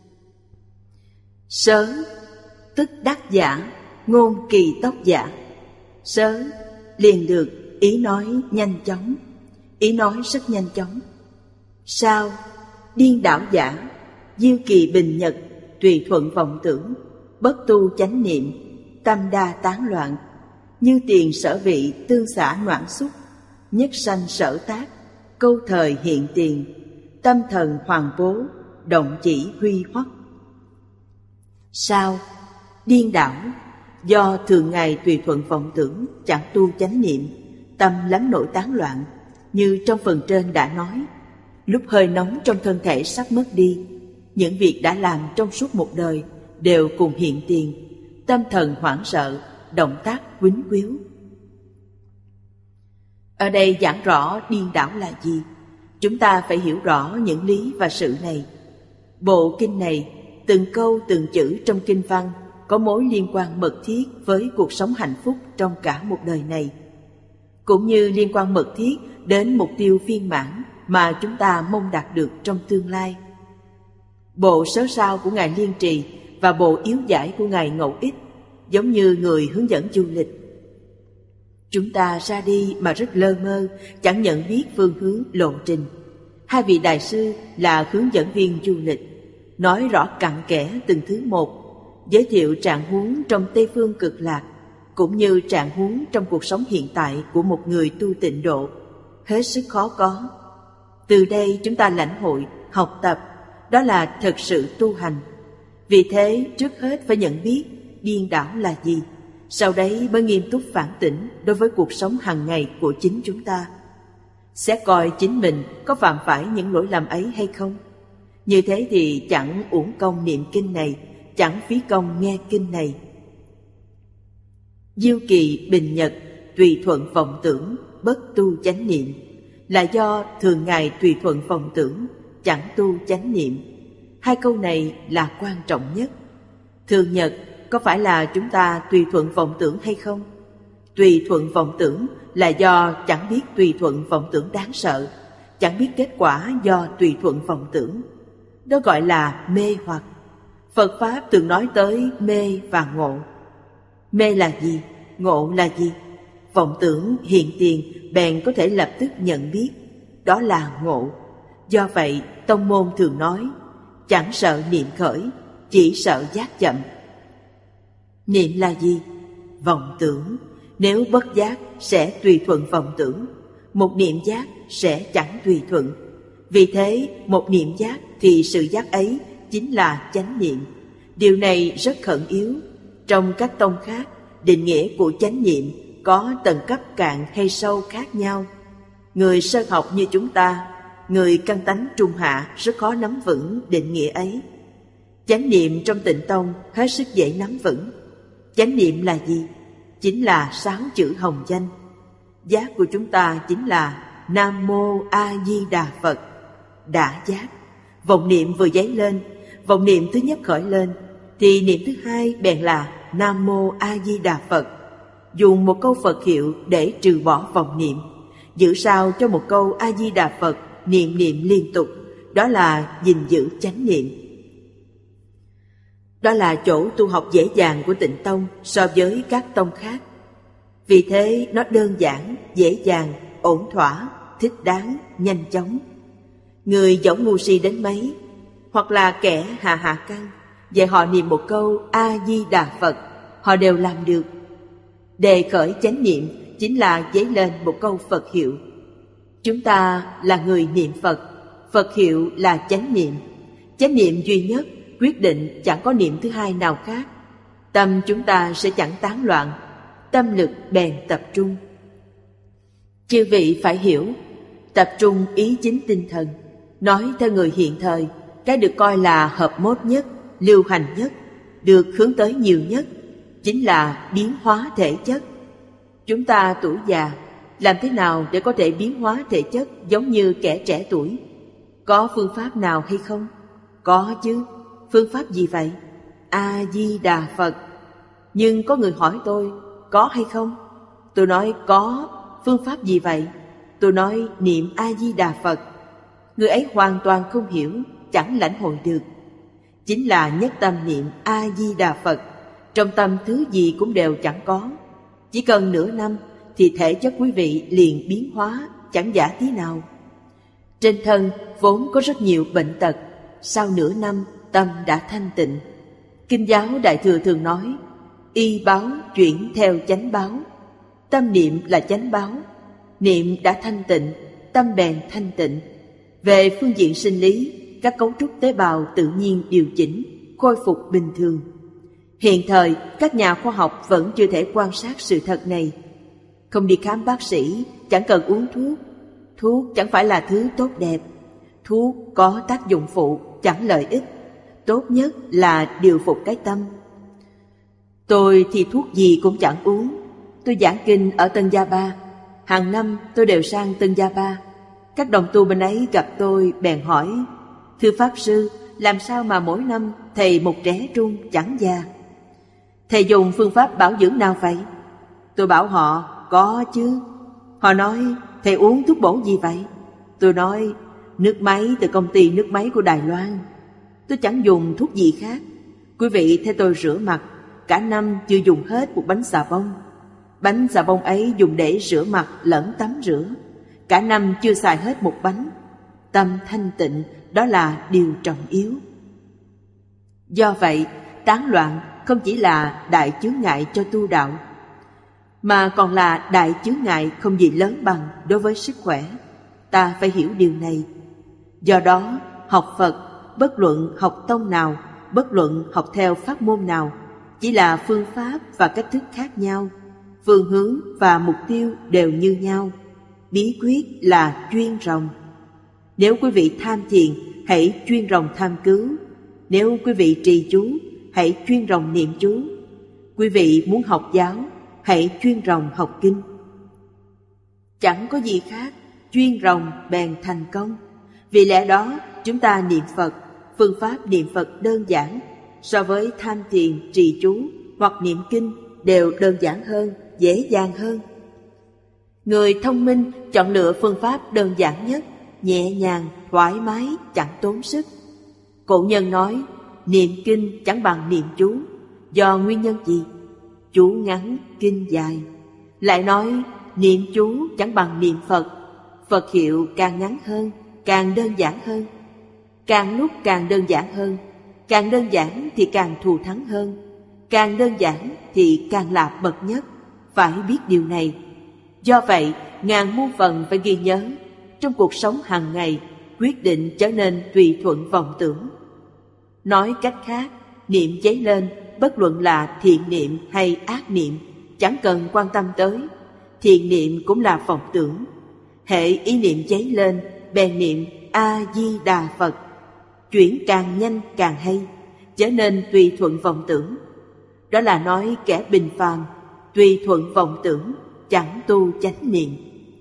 Sớ, tức đắc giả, ngôn kỳ tốc giả. Sớ, liền được, ý nói nhanh chóng. Ý nói rất nhanh chóng. Sao, điên đảo giả, diêu kỳ bình nhật, tùy thuận vọng tưởng, bất tu chánh niệm, tâm đa tán loạn, như tiền sở vị tương xả noãn xúc, nhất sanh sở tác, câu thời hiện tiền, tâm thần hoàng bố, động chỉ huy hoắc. Sao? Điên đảo, do thường ngày tùy thuận vọng tưởng, chẳng tu chánh niệm, tâm lắm nỗi tán loạn, như trong phần trên đã nói. Lúc hơi nóng trong thân thể sắp mất đi, những việc đã làm trong suốt một đời đều cùng hiện tiền, tâm thần hoảng sợ, động tác quýnh quýu. Ở đây giảng rõ điên đảo là gì. Chúng ta phải hiểu rõ những lý và sự này. Bộ kinh này, từng câu từng chữ trong kinh văn có mối liên quan mật thiết với cuộc sống hạnh phúc trong cả một đời này, cũng như liên quan mật thiết đến mục tiêu viên mãn mà chúng ta mong đạt được trong tương lai. Bộ Sớ Sao của Ngài Liên Trì và bộ Yếu Giải của Ngài Ngẫu Ích giống như người hướng dẫn du lịch. Chúng ta ra đi mà rất lơ mơ, chẳng nhận biết phương hướng lộ trình. Hai vị đại sư là hướng dẫn viên du lịch, nói rõ cặn kẽ từng thứ một, giới thiệu trạng huống trong Tây Phương Cực Lạc, cũng như trạng huống trong cuộc sống hiện tại của một người tu tịnh độ, hết sức khó có. Từ đây chúng ta lãnh hội, học tập, đó là thật sự tu hành. Vì thế, trước hết phải nhận biết điên đảo là gì, sau đấy mới nghiêm túc phản tỉnh đối với cuộc sống hàng ngày của chính chúng ta. Sẽ coi chính mình có phạm phải những lỗi lầm ấy hay không. Như thế thì chẳng uổng công niệm kinh này, chẳng phí công nghe kinh này. Diêu kỳ bình nhật, tùy thuận vọng tưởng, bất tu chánh niệm, là do thường ngày tùy thuận vọng tưởng, chẳng tu chánh niệm. Hai câu này là quan trọng nhất. Thường nhật có phải là chúng ta tùy thuận vọng tưởng hay không? Tùy thuận vọng tưởng là do chẳng biết tùy thuận vọng tưởng đáng sợ, chẳng biết kết quả do tùy thuận vọng tưởng. Đó gọi là mê hoặc. Phật Pháp thường nói tới mê và ngộ. Mê là gì? Ngộ là gì? Vọng tưởng hiện tiền bèn có thể lập tức nhận biết, đó là ngộ. Do vậy, tông môn thường nói, chẳng sợ niệm khởi, chỉ sợ giác chậm. Niệm là gì? Vọng tưởng. Nếu bất giác sẽ tùy thuận vọng tưởng, một niệm giác sẽ chẳng tùy thuận. Vì thế, một niệm giác thì sự giác ấy chính là chánh niệm. Điều này rất khẩn yếu. Trong các tông khác, định nghĩa của chánh niệm có tầng cấp cạn hay sâu khác nhau. Người sơ học như chúng ta, người căn tánh trung hạ rất khó nắm vững định nghĩa ấy. Chánh niệm trong Tịnh Tông hết sức dễ nắm vững. Chánh niệm là gì? Chính là sáu chữ hồng danh. Giác của chúng ta chính là Nam Mô A Di Đà Phật. Đã giác, vọng niệm vừa dấy lên, vọng niệm thứ nhất khởi lên, thì niệm thứ hai bèn là Nam Mô A Di Đà Phật. Dùng một câu Phật hiệu để trừ bỏ vọng niệm, giữ sao cho một câu A Di Đà Phật niệm niệm liên tục, đó là gìn giữ chánh niệm. Đó là chỗ tu học dễ dàng của Tịnh Tông so với các tông khác. Vì thế nó đơn giản, dễ dàng, ổn thỏa, thích đáng, nhanh chóng. Người dẫu ngu si đến mấy, hoặc là kẻ hạ hạ căn, vậy họ niệm một câu A Di Đà Phật, họ đều làm được. Đề khởi chánh niệm chính là dấy lên một câu Phật hiệu. Chúng ta là người niệm Phật, Phật hiệu là chánh niệm. Chánh niệm duy nhất quyết định chẳng có niệm thứ hai nào khác. Tâm chúng ta sẽ chẳng tán loạn, tâm lực bèn tập trung. Chư vị phải hiểu, tập trung ý chính tinh thần. Nói theo người hiện thời, cái được coi là hợp mốt nhất, lưu hành nhất, được hướng tới nhiều nhất, chính là biến hóa thể chất. Chúng ta tuổi già, làm thế nào để có thể biến hóa thể chất giống như kẻ trẻ tuổi? Có phương pháp nào hay không? Có chứ. Phương pháp gì vậy? A Di Đà Phật. Nhưng có người hỏi tôi, có hay không? Tôi nói có. Phương pháp gì vậy? Tôi nói niệm A Di Đà Phật. Người ấy hoàn toàn không hiểu, chẳng lãnh hội được. Chính là nhất tâm niệm A Di Đà Phật, trong tâm thứ gì cũng đều chẳng có. Chỉ cần nửa năm thì thể chất quý vị liền biến hóa, chẳng giả tí nào. Trên thân vốn có rất nhiều bệnh tật, sau nửa năm tâm đã thanh tịnh. Kinh giáo Đại Thừa thường nói, y báo chuyển theo chánh báo. Tâm niệm là chánh báo, niệm đã thanh tịnh, tâm bèn thanh tịnh. Về phương diện sinh lý, các cấu trúc tế bào tự nhiên điều chỉnh, khôi phục bình thường. Hiện thời, các nhà khoa học vẫn chưa thể quan sát sự thật này. Không đi khám bác sĩ, chẳng cần uống thuốc. Thuốc chẳng phải là thứ tốt đẹp. Thuốc có tác dụng phụ, chẳng lợi ích. Tốt nhất là điều phục cái tâm. Tôi thì thuốc gì cũng chẳng uống. Tôi giảng kinh ở Tân Gia Ba. Hàng năm tôi đều sang Tân Gia Ba. Các đồng tu bên ấy gặp tôi bèn hỏi, thưa Pháp Sư, làm sao mà mỗi năm thầy một trẻ trung chẳng già? Thầy dùng phương pháp bảo dưỡng nào vậy? Tôi bảo họ, có chứ. Họ nói, thầy uống thuốc bổ gì vậy? Tôi nói, nước máy từ công ty nước máy của Đài Loan. Tôi chẳng dùng thuốc gì khác. Quý vị thấy tôi rửa mặt, cả năm chưa dùng hết một bánh xà bông. Bánh xà bông ấy dùng để rửa mặt lẫn tắm rửa. Cả năm chưa xài hết một bánh. Tâm thanh tịnh, đó là điều trọng yếu. Do vậy, tán loạn không chỉ là đại chướng ngại cho tu đạo, mà còn là đại chướng ngại không gì lớn bằng đối với sức khỏe. Ta phải hiểu điều này. Do đó, học Phật, bất luận học tông nào, bất luận học theo pháp môn nào, chỉ là phương pháp và cách thức khác nhau, phương hướng và mục tiêu đều như nhau. Bí quyết là chuyên ròng. Nếu quý vị tham thiền, hãy chuyên ròng tham cứu. Nếu quý vị trì chú, hãy chuyên ròng niệm chú. Quý vị muốn học giáo, hãy chuyên ròng học kinh. Chẳng có gì khác, chuyên ròng bèn thành công. Vì lẽ đó, chúng ta niệm Phật, phương pháp niệm Phật đơn giản, so với tham thiền, trì chú hoặc niệm kinh đều đơn giản hơn, dễ dàng hơn. Người thông minh chọn lựa phương pháp đơn giản nhất, nhẹ nhàng, thoải mái, chẳng tốn sức. Cổ nhân nói, niệm kinh chẳng bằng niệm chú. Do nguyên nhân gì? Chú ngắn, kinh dài. Lại nói, niệm chú chẳng bằng niệm Phật. Phật hiệu càng ngắn hơn, càng đơn giản hơn. Càng lúc càng đơn giản hơn. Càng đơn giản thì càng thù thắng hơn. Càng đơn giản thì càng là bậc nhất. Phải biết điều này. Do vậy, ngàn muôn phần phải ghi nhớ, trong cuộc sống hàng ngày, quyết định trở nên tùy thuận vọng tưởng. Nói cách khác, niệm cháy lên, bất luận là thiện niệm hay ác niệm, chẳng cần quan tâm tới. Thiện niệm cũng là vọng tưởng. Hễ ý niệm cháy lên, bèn niệm A-di-đà Phật. Chuyển càng nhanh càng hay, trở nên tùy thuận vọng tưởng. Đó là nói kẻ bình phàm, tùy thuận vọng tưởng, chẳng tu chánh niệm.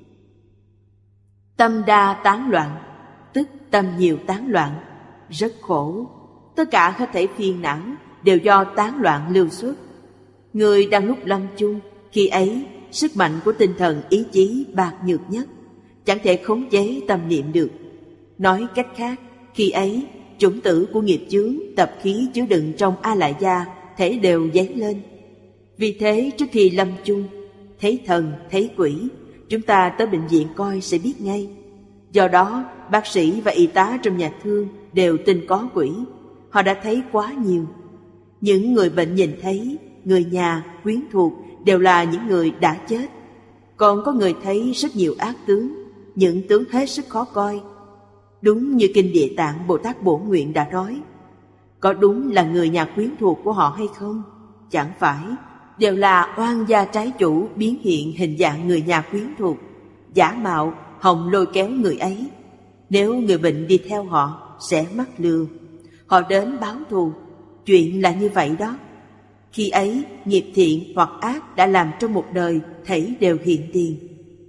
Tâm đa tán loạn, tức tâm nhiều tán loạn, rất khổ. Tất cả hết thảy phiền não đều do tán loạn lưu xuất. Người đang lúc lâm chung, khi ấy sức mạnh của tinh thần ý chí bạc nhược nhất, chẳng thể khống chế tâm niệm được. Nói cách khác, khi ấy chủng tử của nghiệp chướng, tập khí chứa đựng trong A Lại Gia thể đều dấy lên. Vì thế trước khi lâm chung, thấy thần, thấy quỷ, chúng ta tới bệnh viện coi sẽ biết ngay. Do đó, bác sĩ và y tá trong nhà thương đều tin có quỷ. Họ đã thấy quá nhiều. Những người bệnh nhìn thấy, người nhà, quyến thuộc đều là những người đã chết. Còn có người thấy rất nhiều ác tướng, những tướng hết sức khó coi. Đúng như Kinh Địa Tạng Bồ Tát Bổn Nguyện đã nói. Có đúng là người nhà quyến thuộc của họ hay không? Chẳng phải, đều là oan gia trái chủ biến hiện hình dạng người nhà quyến thuộc, giả mạo hòng lôi kéo người ấy. Nếu người bệnh đi theo họ sẽ mắc lừa. Họ đến báo thù. Chuyện là như vậy đó. Khi ấy nghiệp thiện hoặc ác đã làm trong một đời thảy đều hiện tiền.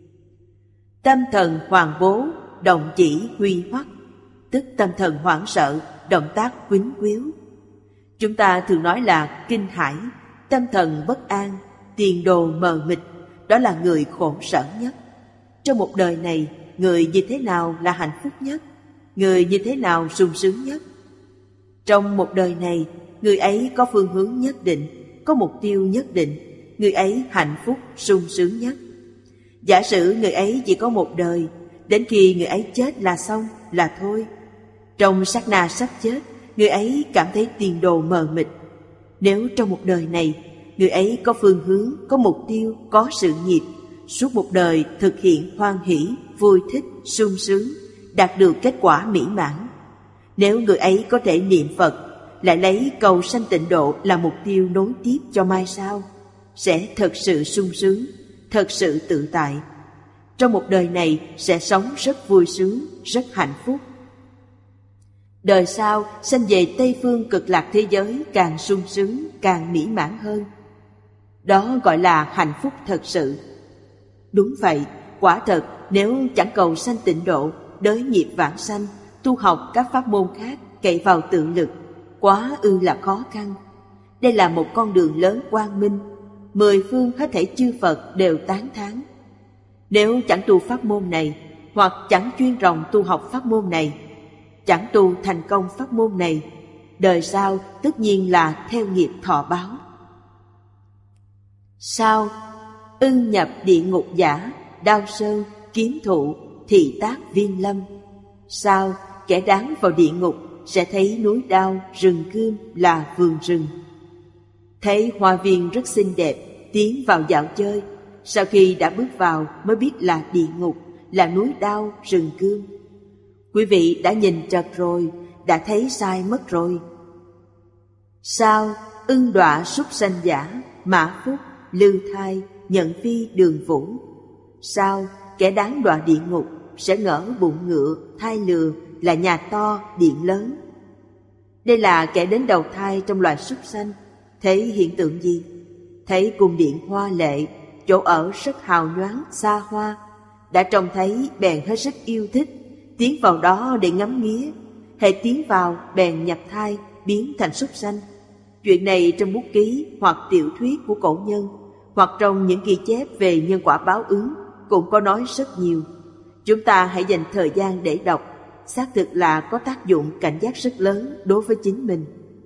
Tâm thần hoàng bố, động chỉ huy hoắc, tức tâm thần hoảng sợ, động tác quýnh quýu. Chúng ta thường nói là kinh hãi, tâm thần bất an, tiền đồ mờ mịt. Đó là người khổ sở nhất. Trong một đời này, người như thế nào là hạnh phúc nhất? Người như thế nào sung sướng nhất? Trong một đời này, người ấy có phương hướng nhất định, có mục tiêu nhất định, người ấy hạnh phúc sung sướng nhất. Giả sử người ấy chỉ có một đời, đến khi người ấy chết là xong, là thôi. Trong sát na sắp chết, người ấy cảm thấy tiền đồ mờ mịt. Nếu trong một đời này, người ấy có phương hướng, có mục tiêu, có sự nghiệp, suốt một đời thực hiện hoan hỷ, vui thích, sung sướng, đạt được kết quả mỹ mãn. Nếu người ấy có thể niệm Phật, lại lấy cầu sanh tịnh độ là mục tiêu nối tiếp cho mai sau, sẽ thật sự sung sướng, thật sự tự tại. Trong một đời này sẽ sống rất vui sướng, rất hạnh phúc. Đời sau sanh về Tây phương cực lạc thế giới càng sung sướng, càng mỹ mãn hơn. Đó gọi là hạnh phúc thật sự. Đúng vậy, quả thật nếu chẳng cầu sanh tịnh độ, đới nghiệp vãng sanh, tu học các pháp môn khác cậy vào tự lực, quá ư là khó khăn. Đây là một con đường lớn quang minh, mười phương hết thảy chư Phật đều tán thán. Nếu chẳng tu pháp môn này, hoặc chẳng chuyên ròng tu học pháp môn này, chẳng tu thành công pháp môn này, đời sau tất nhiên là theo nghiệp thọ báo. Sao? Ưng nhập địa ngục giả, đao sơn, kiếm thụ, thị tác viên lâm. Sao? Kẻ đáng vào địa ngục sẽ thấy núi đao, rừng cươm là vườn rừng. Thấy hoa viên rất xinh đẹp, tiến vào dạo chơi. Sau khi đã bước vào mới biết là địa ngục, là núi đao, rừng cươm. Quý vị đã nhìn trật rồi, đã thấy sai mất rồi. Sao? Ưng đọa súc sanh giả, mã phúc, lưu thai, nhận phi đường vũ. Sao? Kẻ đáng đọa địa ngục sẽ ngỡ bụng ngựa, thai lừa là nhà to, điện lớn. Đây là kẻ đến đầu thai trong loài súc sanh. Thấy hiện tượng gì? Thấy cung điện hoa lệ, chỗ ở rất hào nhoáng, xa hoa. Đã trông thấy bèn hết sức yêu thích, tiến vào đó để ngắm nghía. Hễ tiến vào bèn nhập thai, biến thành súc sanh. Chuyện này trong bút ký hoặc tiểu thuyết của cổ nhân, hoặc trong những ghi chép về nhân quả báo ứng cũng có nói rất nhiều. Chúng ta hãy dành thời gian để đọc, xác thực là có tác dụng cảnh giác rất lớn đối với chính mình.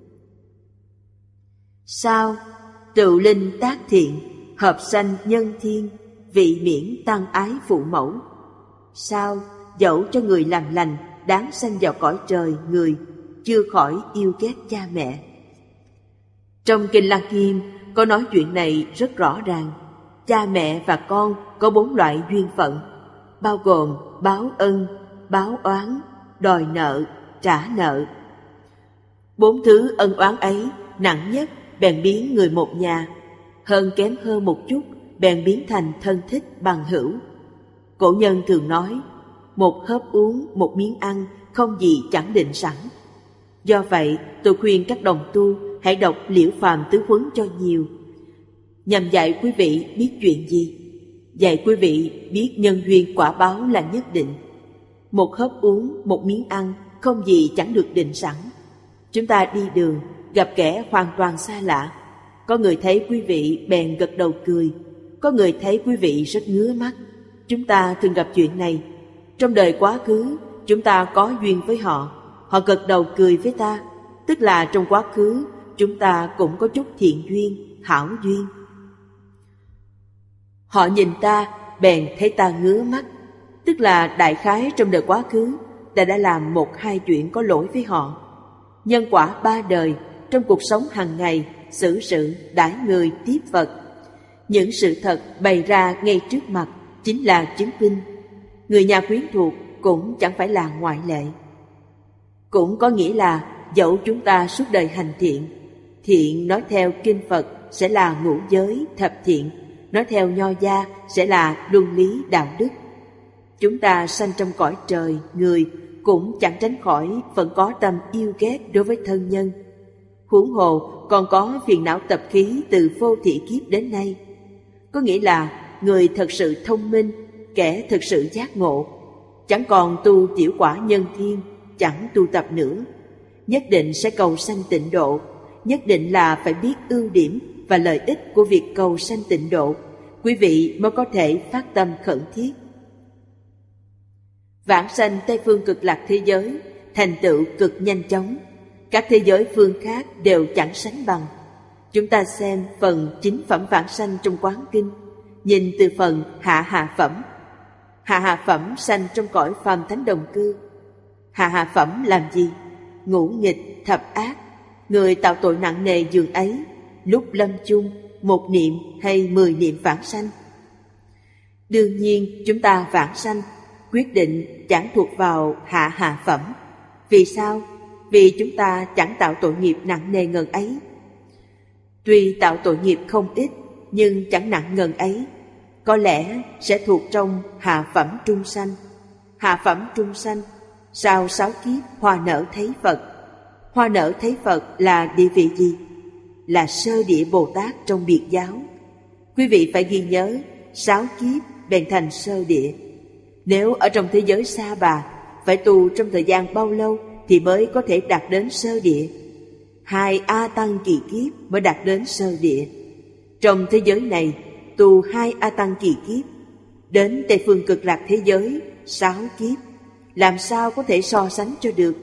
Sao? Tựu linh tác thiện, hợp sanh nhân thiên, vị miễn tăng ái phụ mẫu. Sao? Dẫu cho người làm lành, đáng sanh vào cõi trời người, chưa khỏi yêu ghét cha mẹ. Trong Kinh Lăng Nghiêm có nói chuyện này rất rõ ràng. Cha mẹ và con có bốn loại duyên phận, bao gồm báo ân, báo oán, đòi nợ, trả nợ. Bốn thứ ân oán ấy nặng nhất bèn biến người một nhà, hơn kém hơn một chút bèn biến thành thân thích bằng hữu. Cổ nhân thường nói, một hớp uống, một miếng ăn, không gì chẳng định sẵn. Do vậy, tôi khuyên các đồng tu hãy đọc Liễu Phàm Tứ Huấn cho nhiều, nhằm dạy quý vị biết chuyện gì? Dạy quý vị biết nhân duyên quả báo là nhất định. Một hớp uống, một miếng ăn, không gì chẳng được định sẵn. Chúng ta đi đường, gặp kẻ hoàn toàn xa lạ. Có người thấy quý vị bèn gật đầu cười, có người thấy quý vị rất ngứa mắt. Chúng ta thường gặp chuyện này. Trong đời quá khứ, chúng ta có duyên với họ, họ gật đầu cười với ta, tức là trong quá khứ chúng ta cũng có chút thiện duyên, hảo duyên. Họ nhìn ta, bèn thấy ta ngứa mắt, tức là đại khái trong đời quá khứ ta đã làm một hai chuyện có lỗi với họ. Nhân quả ba đời, trong cuộc sống hàng ngày, xử sự, đãi người, tiếp vật, những sự thật bày ra ngay trước mặt chính là chứng minh. Người nhà quyến thuộc cũng chẳng phải là ngoại lệ. Cũng có nghĩa là dẫu chúng ta suốt đời hành thiện, thiện nói theo kinh Phật sẽ là ngũ giới thập thiện, nói theo Nho gia sẽ là luân lý đạo đức. Chúng ta sanh trong cõi trời, người cũng chẳng tránh khỏi vẫn có tâm yêu ghét đối với thân nhân. Huống hồ còn có phiền não tập khí từ vô thị kiếp đến nay. Có nghĩa là người thật sự thông minh, kẻ thật sự giác ngộ, chẳng còn tu tiểu quả nhân thiên, chẳng tu tập nữa, nhất định sẽ cầu sanh tịnh độ, nhất định là phải biết ưu điểm và lợi ích của việc cầu sanh tịnh độ, quý vị mới có thể phát tâm khẩn thiết. Vãng sanh Tây phương cực lạc thế giới, thành tựu cực nhanh chóng, các thế giới phương khác đều chẳng sánh bằng. Chúng ta xem phần chính phẩm vãng sanh trong Quán Kinh, nhìn từ phần hạ hạ phẩm. Hạ hạ phẩm sanh trong cõi phàm thánh đồng cư. Hạ hạ phẩm làm gì? Ngũ nghịch, thập ác. Người tạo tội nặng nề dường ấy, lúc lâm chung, một niệm hay mười niệm vãng sanh. Đương nhiên chúng ta vãng sanh, quyết định chẳng thuộc vào hạ hạ phẩm. Vì sao? Vì chúng ta chẳng tạo tội nghiệp nặng nề ngần ấy. Tuy tạo tội nghiệp không ít, nhưng chẳng nặng ngần ấy, có lẽ sẽ thuộc trong hạ phẩm trung sanh. Hạ phẩm trung sanh, sau sáu kiếp hoa nở thấy Phật. Hoa nở thấy Phật là địa vị gì? Là sơ địa Bồ Tát trong biệt giáo. Quý vị phải ghi nhớ, sáu kiếp bèn thành sơ địa. Nếu ở trong thế giới Sa Bà, phải tu trong thời gian bao lâu thì mới có thể đạt đến sơ địa? Hai A Tăng kỳ kiếp mới đạt đến sơ địa. Trong thế giới này, tu hai A Tăng kỳ kiếp, đến Tây phương cực lạc thế giới sáu kiếp, làm sao có thể so sánh cho được?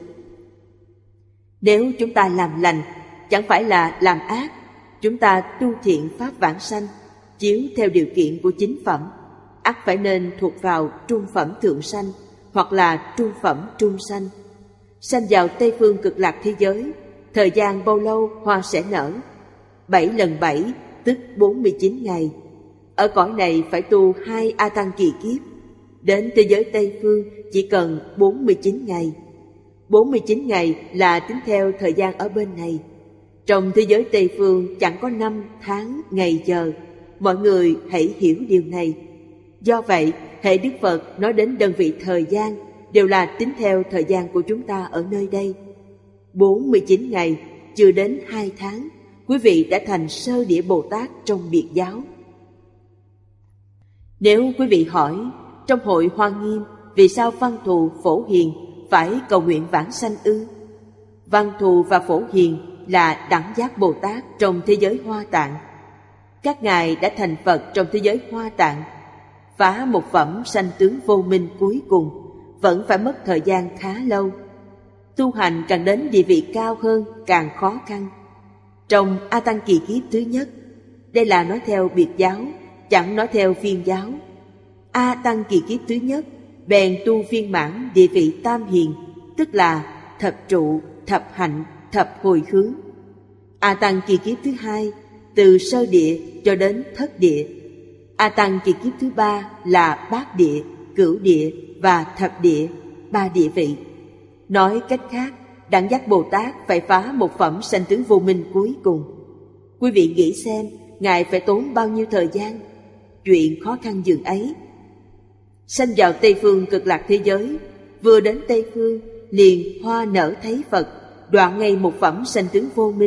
Nếu chúng ta làm lành, chẳng phải là làm ác, chúng ta tu thiện pháp vãng sanh, chiếu theo điều kiện của chính phẩm, ắt phải nên thuộc vào trung phẩm thượng sanh, hoặc là trung phẩm trung sanh. Sanh vào Tây phương cực lạc thế giới, thời gian bao lâu hoa sẽ nở? Bảy lần bảy, tức bốn mươi chín ngày. Ở cõi này phải tu hai A Tăng kỳ kiếp. Đến thế giới Tây phương chỉ cần bốn mươi chín ngày. bốn mươi chín ngày là tính theo thời gian ở bên này. Trong thế giới Tây phương chẳng có năm, tháng, ngày, giờ. Mọi người hãy hiểu điều này. Do vậy, hễ Đức Phật nói đến đơn vị thời gian, đều là tính theo thời gian của chúng ta ở nơi đây. bốn mươi chín ngày, chưa đến hai tháng, quý vị đã thành sơ địa Bồ Tát trong biệt giáo. Nếu quý vị hỏi, trong hội Hoa Nghiêm, vì sao Văn Thù, Phổ Hiền phải cầu nguyện vãng sanh ư? Văn Thù và Phổ Hiền là đẳng giác Bồ Tát trong thế giới Hoa Tạng. Các ngài đã thành Phật trong thế giới Hoa Tạng. Phá một phẩm sanh tướng vô minh cuối cùng vẫn phải mất thời gian khá lâu. Tu hành càng đến địa vị cao hơn càng khó khăn. Trong A Tăng kỳ kiếp thứ nhất, đây là nói theo biệt giáo, chẳng nói theo phiên giáo. A Tăng kỳ kiếp thứ nhất bèn tu viên mãn địa vị tam hiền, tức là thập trụ, thập hạnh, thập hồi hướng. A Tăng kỳ kiếp thứ hai, từ sơ địa cho đến thất địa. A Tăng kỳ kiếp thứ ba là bát địa, cửu địa và thập địa, ba địa vị. Nói cách khác, đẳng giác Bồ Tát phải phá một phẩm sanh tướng vô minh cuối cùng. Quý vị nghĩ xem, ngài phải tốn bao nhiêu thời gian? Chuyện khó khăn dường ấy. Sanh vào Tây phương cực lạc thế giới, vừa đến Tây phương liền hoa nở thấy Phật, đoạn ngay một phẩm sanh tướng vô minh,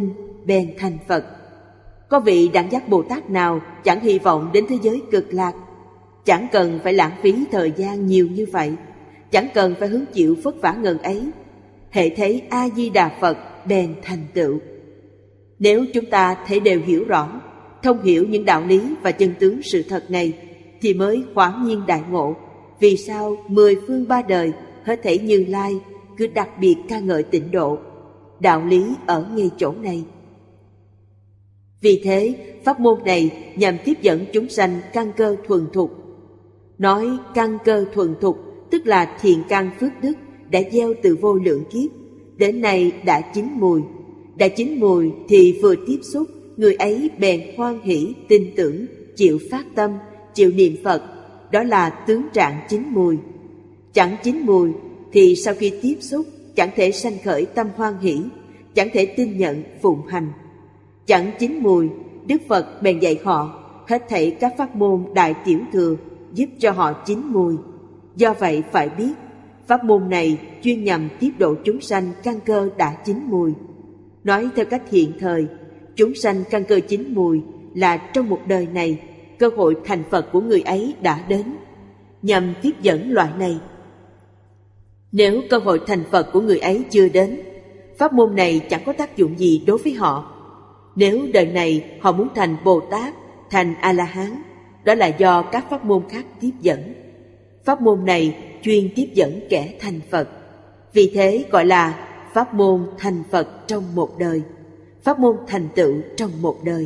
bèn thành Phật. Có vị đẳng giác Bồ Tát nào chẳng hy vọng đến thế giới cực lạc, chẳng cần phải lãng phí thời gian nhiều như vậy, chẳng cần phải hứng chịu vất vả ngần ấy, hễ thấy A-di-đà Phật bèn thành tựu. Nếu chúng ta thấy đều hiểu rõ, thông hiểu những đạo lý và chân tướng sự thật này, thì mới khoáng nhiên đại ngộ vì sao mười phương ba đời hết thảy Như Lai cứ đặc biệt ca ngợi tịnh độ. Đạo lý ở ngay chỗ này. Vì thế, pháp môn này nhằm tiếp dẫn chúng sanh căn cơ thuần thục. Nói căn cơ thuần thục tức là thiện căn phước đức đã gieo từ vô lượng kiếp, đến nay đã chín mùi. Đã chín mùi thì vừa tiếp xúc, người ấy bèn hoan hỷ, tin tưởng, chịu phát tâm, chịu niệm Phật. Đó là tướng trạng chín mùi. Chẳng chín mùi thì sau khi tiếp xúc chẳng thể sanh khởi tâm hoan hỷ, chẳng thể tin nhận phụng hành. Chẳng chín mùi, Đức Phật bèn dạy họ hết thảy các pháp môn đại tiểu thừa, giúp cho họ chín mùi. Do vậy phải biết, pháp môn này chuyên nhằm tiếp độ chúng sanh căn cơ đã chín mùi. Nói theo cách hiện thời, chúng sanh căn cơ chín mùi là trong một đời này, cơ hội thành Phật của người ấy đã đến, nhằm tiếp dẫn loại này. Nếu cơ hội thành Phật của người ấy chưa đến, pháp môn này chẳng có tác dụng gì đối với họ. Nếu đời này họ muốn thành Bồ Tát, thành A-la-hán, đó là do các pháp môn khác tiếp dẫn. Pháp môn này chuyên tiếp dẫn kẻ thành Phật. Vì thế gọi là pháp môn thành Phật trong một đời, pháp môn thành tựu trong một đời.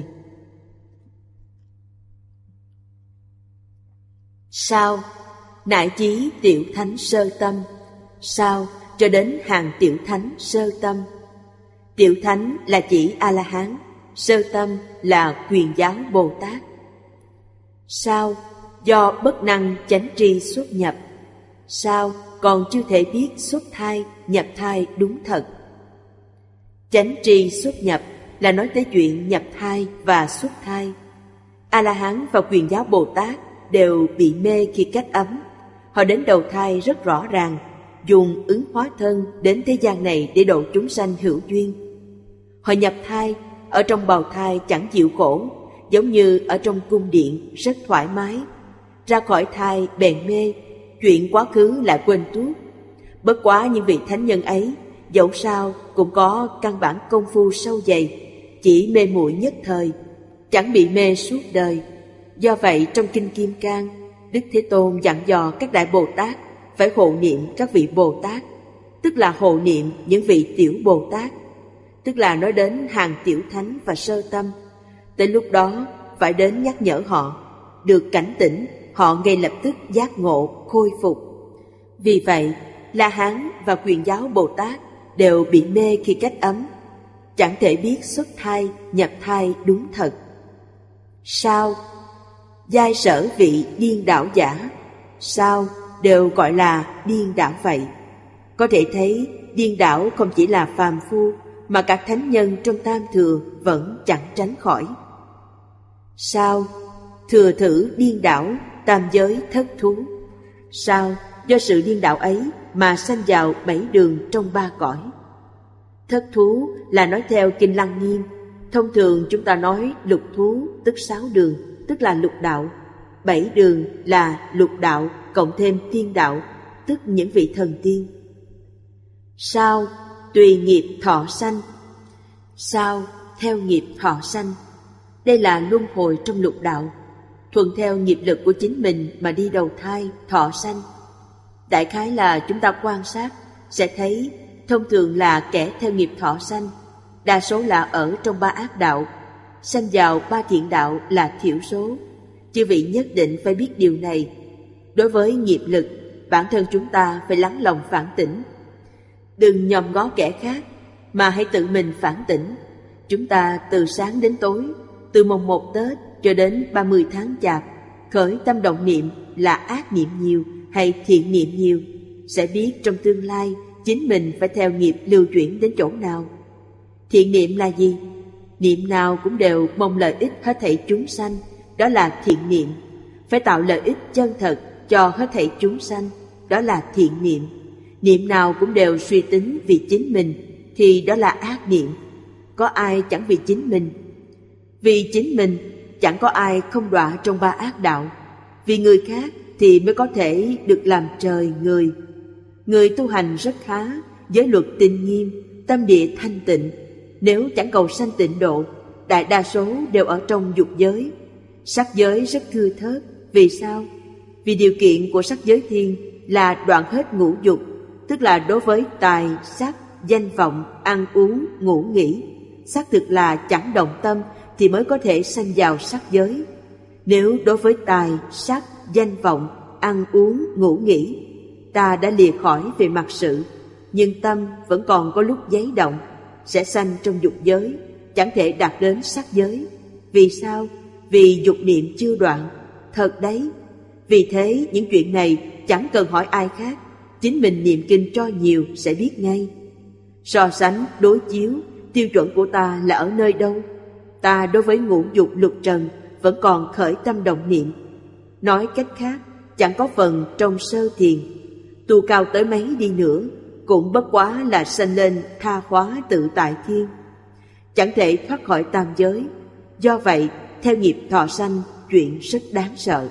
Sao? Nại chí tiểu thánh sơ tâm. Sao? Cho đến hàng tiểu thánh sơ tâm. Tiểu thánh là chỉ A-la-hán, sơ tâm là Quyền Giáo Bồ Tát. Sao? Do bất năng chánh tri xuất nhập. Sao? Còn chưa thể biết xuất thai, nhập thai đúng thật. Chánh tri xuất nhập là nói tới chuyện nhập thai và xuất thai. A-la-hán và Quyền Giáo Bồ Tát đều bị mê khi cách ấm. Họ đến đầu thai rất rõ ràng, dùng ứng hóa thân đến thế gian này để độ chúng sanh hữu duyên. Họ nhập thai, ở trong bào thai chẳng chịu khổ, giống như ở trong cung điện rất thoải mái. Ra khỏi thai bèn mê, chuyện quá khứ lại quên tuốt. Bất quá những vị thánh nhân ấy, dẫu sao cũng có căn bản công phu sâu dày, chỉ mê muội nhất thời, chẳng bị mê suốt đời. Do vậy trong Kinh Kim Cang, Đức Thế Tôn dặn dò các đại Bồ Tát phải hộ niệm các vị Bồ Tát, tức là hộ niệm những vị tiểu Bồ Tát, tức là nói đến hàng tiểu thánh và sơ tâm. Tới lúc đó phải đến nhắc nhở họ, được cảnh tỉnh, họ ngay lập tức giác ngộ, khôi phục. Vì vậy, La Hán và Quyền Giáo Bồ Tát đều bị mê khi cách ấm, chẳng thể biết xuất thai, nhập thai đúng thật. Sao? Giai sở vị điên đảo giả. Sao? Đều gọi là điên đảo vậy. Có thể thấy điên đảo không chỉ là phàm phu, mà các thánh nhân trong tam thừa vẫn chẳng tránh khỏi. Sao? Thừa thử điên đảo, tam giới thất thú. Sao? Do sự điên đảo ấy mà sanh vào bảy đường trong ba cõi. Thất thú là nói theo Kinh Lăng Nghiêm. Thông thường chúng ta nói lục thú tức sáu đường, tức là lục đạo. Bảy đường là lục đạo cộng thêm thiên đạo, tức những vị thần tiên. Sao? Tùy nghiệp thọ sanh. Sao? Theo nghiệp thọ sanh. Đây là luân hồi trong lục đạo, thuận theo nghiệp lực của chính mình mà đi đầu thai, thọ sanh. Đại khái là chúng ta quan sát sẽ thấy thông thường là kẻ theo nghiệp thọ sanh, đa số là ở trong ba ác đạo, sanh vào ba thiện đạo là thiểu số. Chư vị nhất định phải biết điều này. Đối với nghiệp lực, bản thân chúng ta phải lắng lòng phản tỉnh. Đừng nhòm ngó kẻ khác, mà hãy tự mình phản tỉnh. Chúng ta từ sáng đến tối, từ mồng một Tết cho đến ba mươi tháng Chạp, khởi tâm động niệm là ác niệm nhiều hay thiện niệm nhiều, sẽ biết trong tương lai chính mình phải theo nghiệp lưu chuyển đến chỗ nào. Thiện niệm là gì? Niệm nào cũng đều mong lợi ích hết thảy chúng sanh, đó là thiện niệm. Phải tạo lợi ích chân thật cho hết thảy chúng sanh, đó là thiện niệm. Niệm nào cũng đều suy tính vì chính mình, thì đó là ác niệm. có ai chẳng vì chính mình. Vì chính mình, chẳng có ai không đọa trong ba ác đạo. Vì người khác thì mới có thể được làm trời người. Người tu hành rất khá, giới luật tinh nghiêm, tâm địa thanh tịnh. Nếu chẳng cầu sanh tịnh độ, đại đa số đều ở trong dục giới. Sắc giới rất thưa thớt. Vì sao? Vì điều kiện của sắc giới thiên là đoạn hết ngũ dục, tức là đối với tài, sắc, danh vọng, ăn uống, ngủ nghỉ, xác thực là chẳng động tâm thì mới có thể sanh vào sắc giới. Nếu đối với tài, sắc, danh vọng, ăn uống, ngủ nghỉ, ta đã lìa khỏi về mặt sự, nhưng tâm vẫn còn có lúc giấy động, sẽ sanh trong dục giới, chẳng thể đạt đến sắc giới. Vì sao? Vì dục niệm chưa đoạn. Thật đấy. Vì thế những chuyện này chẳng cần hỏi ai khác, chính mình niệm kinh cho nhiều sẽ biết ngay. So sánh, đối chiếu, tiêu chuẩn của ta là ở nơi đâu? Ta đối với ngũ dục lục trần vẫn còn khởi tâm động niệm. Nói cách khác, chẳng có phần trong sơ thiền. Tu cao tới mấy đi nữa, cũng bất quá là sanh lên tha hóa tự tại thiên, chẳng thể thoát khỏi tam giới. Do vậy, theo nghiệp thọ sanh, chuyện rất đáng sợ.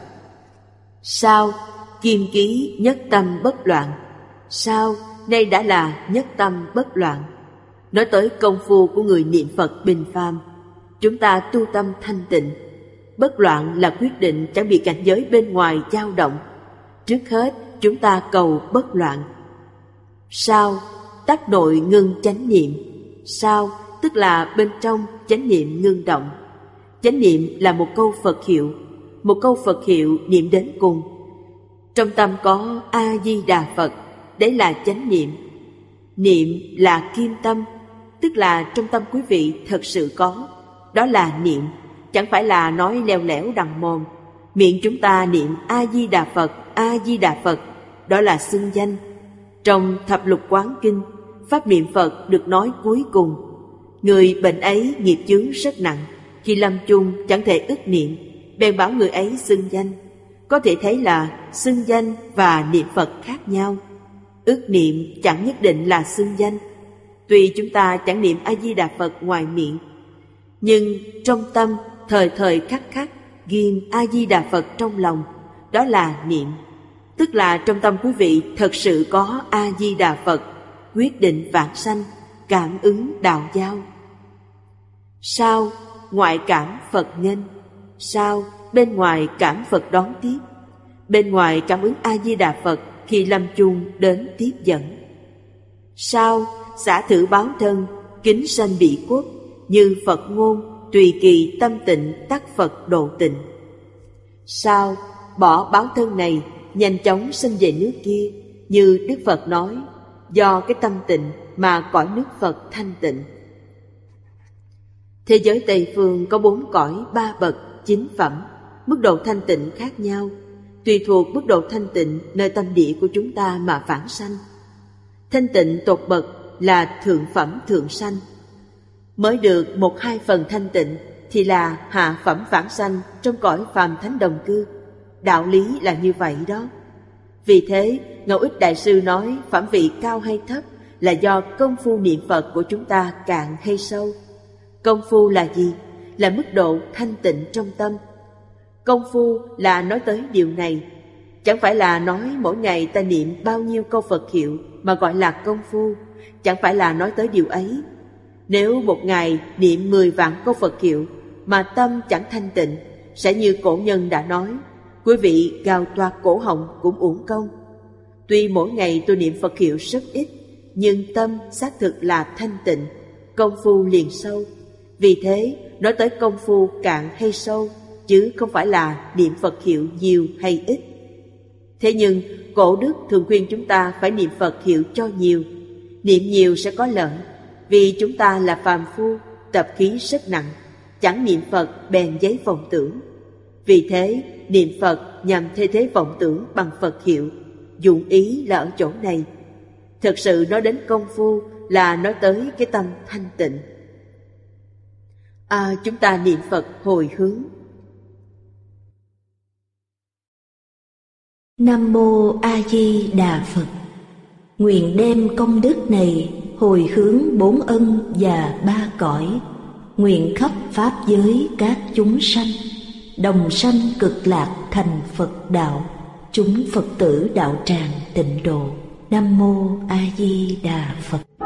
Sao? Kim ký nhất tâm bất loạn. Sao? Nay đã là nhất tâm bất loạn. Nói tới công phu của người niệm Phật bình phàm, chúng ta tu tâm thanh tịnh. Bất loạn là quyết định chẳng bị cảnh giới bên ngoài dao động. Trước hết, chúng ta cầu bất loạn. Sao? Tác nội ngưng chánh niệm. Sao? Tức là bên trong chánh niệm ngưng động. Chánh niệm là một câu Phật hiệu. Một câu Phật hiệu niệm đến cùng. Trong tâm có A-di-đà Phật, đấy là chánh niệm. Niệm là kim tâm, tức là trong tâm quý vị thật sự có. Đó là niệm, chẳng phải là nói leo lẻo đằng mồm. Miệng chúng ta niệm A-di-đà Phật, A-di-đà Phật, đó là xưng danh. Trong Thập Lục Quán Kinh, pháp niệm Phật được nói cuối cùng. Người bệnh ấy nghiệp chướng rất nặng, khi lâm chung chẳng thể ức niệm, bèn bảo người ấy xưng danh. Có thể thấy là xưng danh và niệm Phật khác nhau. Ức niệm chẳng nhất định là xưng danh. Tuy chúng ta chẳng niệm A-di-đà Phật ngoài miệng, nhưng trong tâm thời thời khắc khắc ghim A-di-đà Phật trong lòng, đó là niệm. Tức là trong tâm quý vị thật sự có A-di-đà Phật, quyết định vãng sanh, cảm ứng đạo giao. Sao? Ngoại cảm Phật nghênh. Sao? Bên ngoài cảm Phật đón tiếp. Bên ngoài cảm ứng A-di-đà Phật khi lâm chung đến tiếp dẫn. Sao? Xả thử báo thân, kính sanh bị quốc, như Phật ngôn, tùy kỳ tâm tịnh tắc Phật độ tịnh. Sao? Bỏ báo thân này, nhanh chóng sanh về nước kia, như Đức Phật nói, do cái tâm tịnh mà cõi nước Phật thanh tịnh. Thế giới Tây Phương có bốn cõi ba bậc chín phẩm, mức độ thanh tịnh khác nhau, tùy thuộc mức độ thanh tịnh nơi tâm địa của chúng ta mà vãng sanh. Thanh tịnh tột bậc là thượng phẩm thượng sanh. Mới được một hai phần thanh tịnh thì là hạ phẩm vãng sanh trong cõi phàm thánh đồng cư. Đạo lý là như vậy đó. Vì thế, Ngẫu Ích Đại Sư nói phẩm vị cao hay thấp là do công phu niệm Phật của chúng ta cạn hay sâu. Công phu là gì? Là mức độ thanh tịnh trong tâm. Công phu là nói tới điều này. Chẳng phải là nói mỗi ngày ta niệm bao nhiêu câu Phật hiệu mà gọi là công phu. Chẳng phải là nói tới điều ấy. Nếu một ngày niệm mười vạn câu Phật hiệu mà tâm chẳng thanh tịnh, sẽ như cổ nhân đã nói, quý vị gào toạc cổ họng cũng uổng công. Tuy mỗi ngày tôi niệm Phật hiệu rất ít, nhưng tâm xác thực là thanh tịnh, công phu liền sâu. Vì thế, nói tới công phu cạn hay sâu, chứ không phải là niệm Phật hiệu nhiều hay ít. Thế nhưng, cổ đức thường khuyên chúng ta phải niệm Phật hiệu cho nhiều. Niệm nhiều sẽ có lợi, vì chúng ta là phàm phu, tập khí rất nặng, chẳng niệm Phật bèn giấy vọng tưởng. Vì thế, niệm Phật nhằm thay thế vọng tưởng bằng Phật hiệu, dụng ý là ở chỗ này. Thực sự nói đến công phu là nói tới cái tâm thanh tịnh. À, chúng ta niệm Phật hồi hướng. Nam Mô A Di Đà Phật. Nguyện đem công đức này hồi hướng bốn ân và ba cõi, nguyện khắp pháp giới các chúng sanh, đồng sanh cực lạc thành Phật đạo, chúng Phật tử đạo tràng tịnh độ. Nam mô A Di Đà Phật.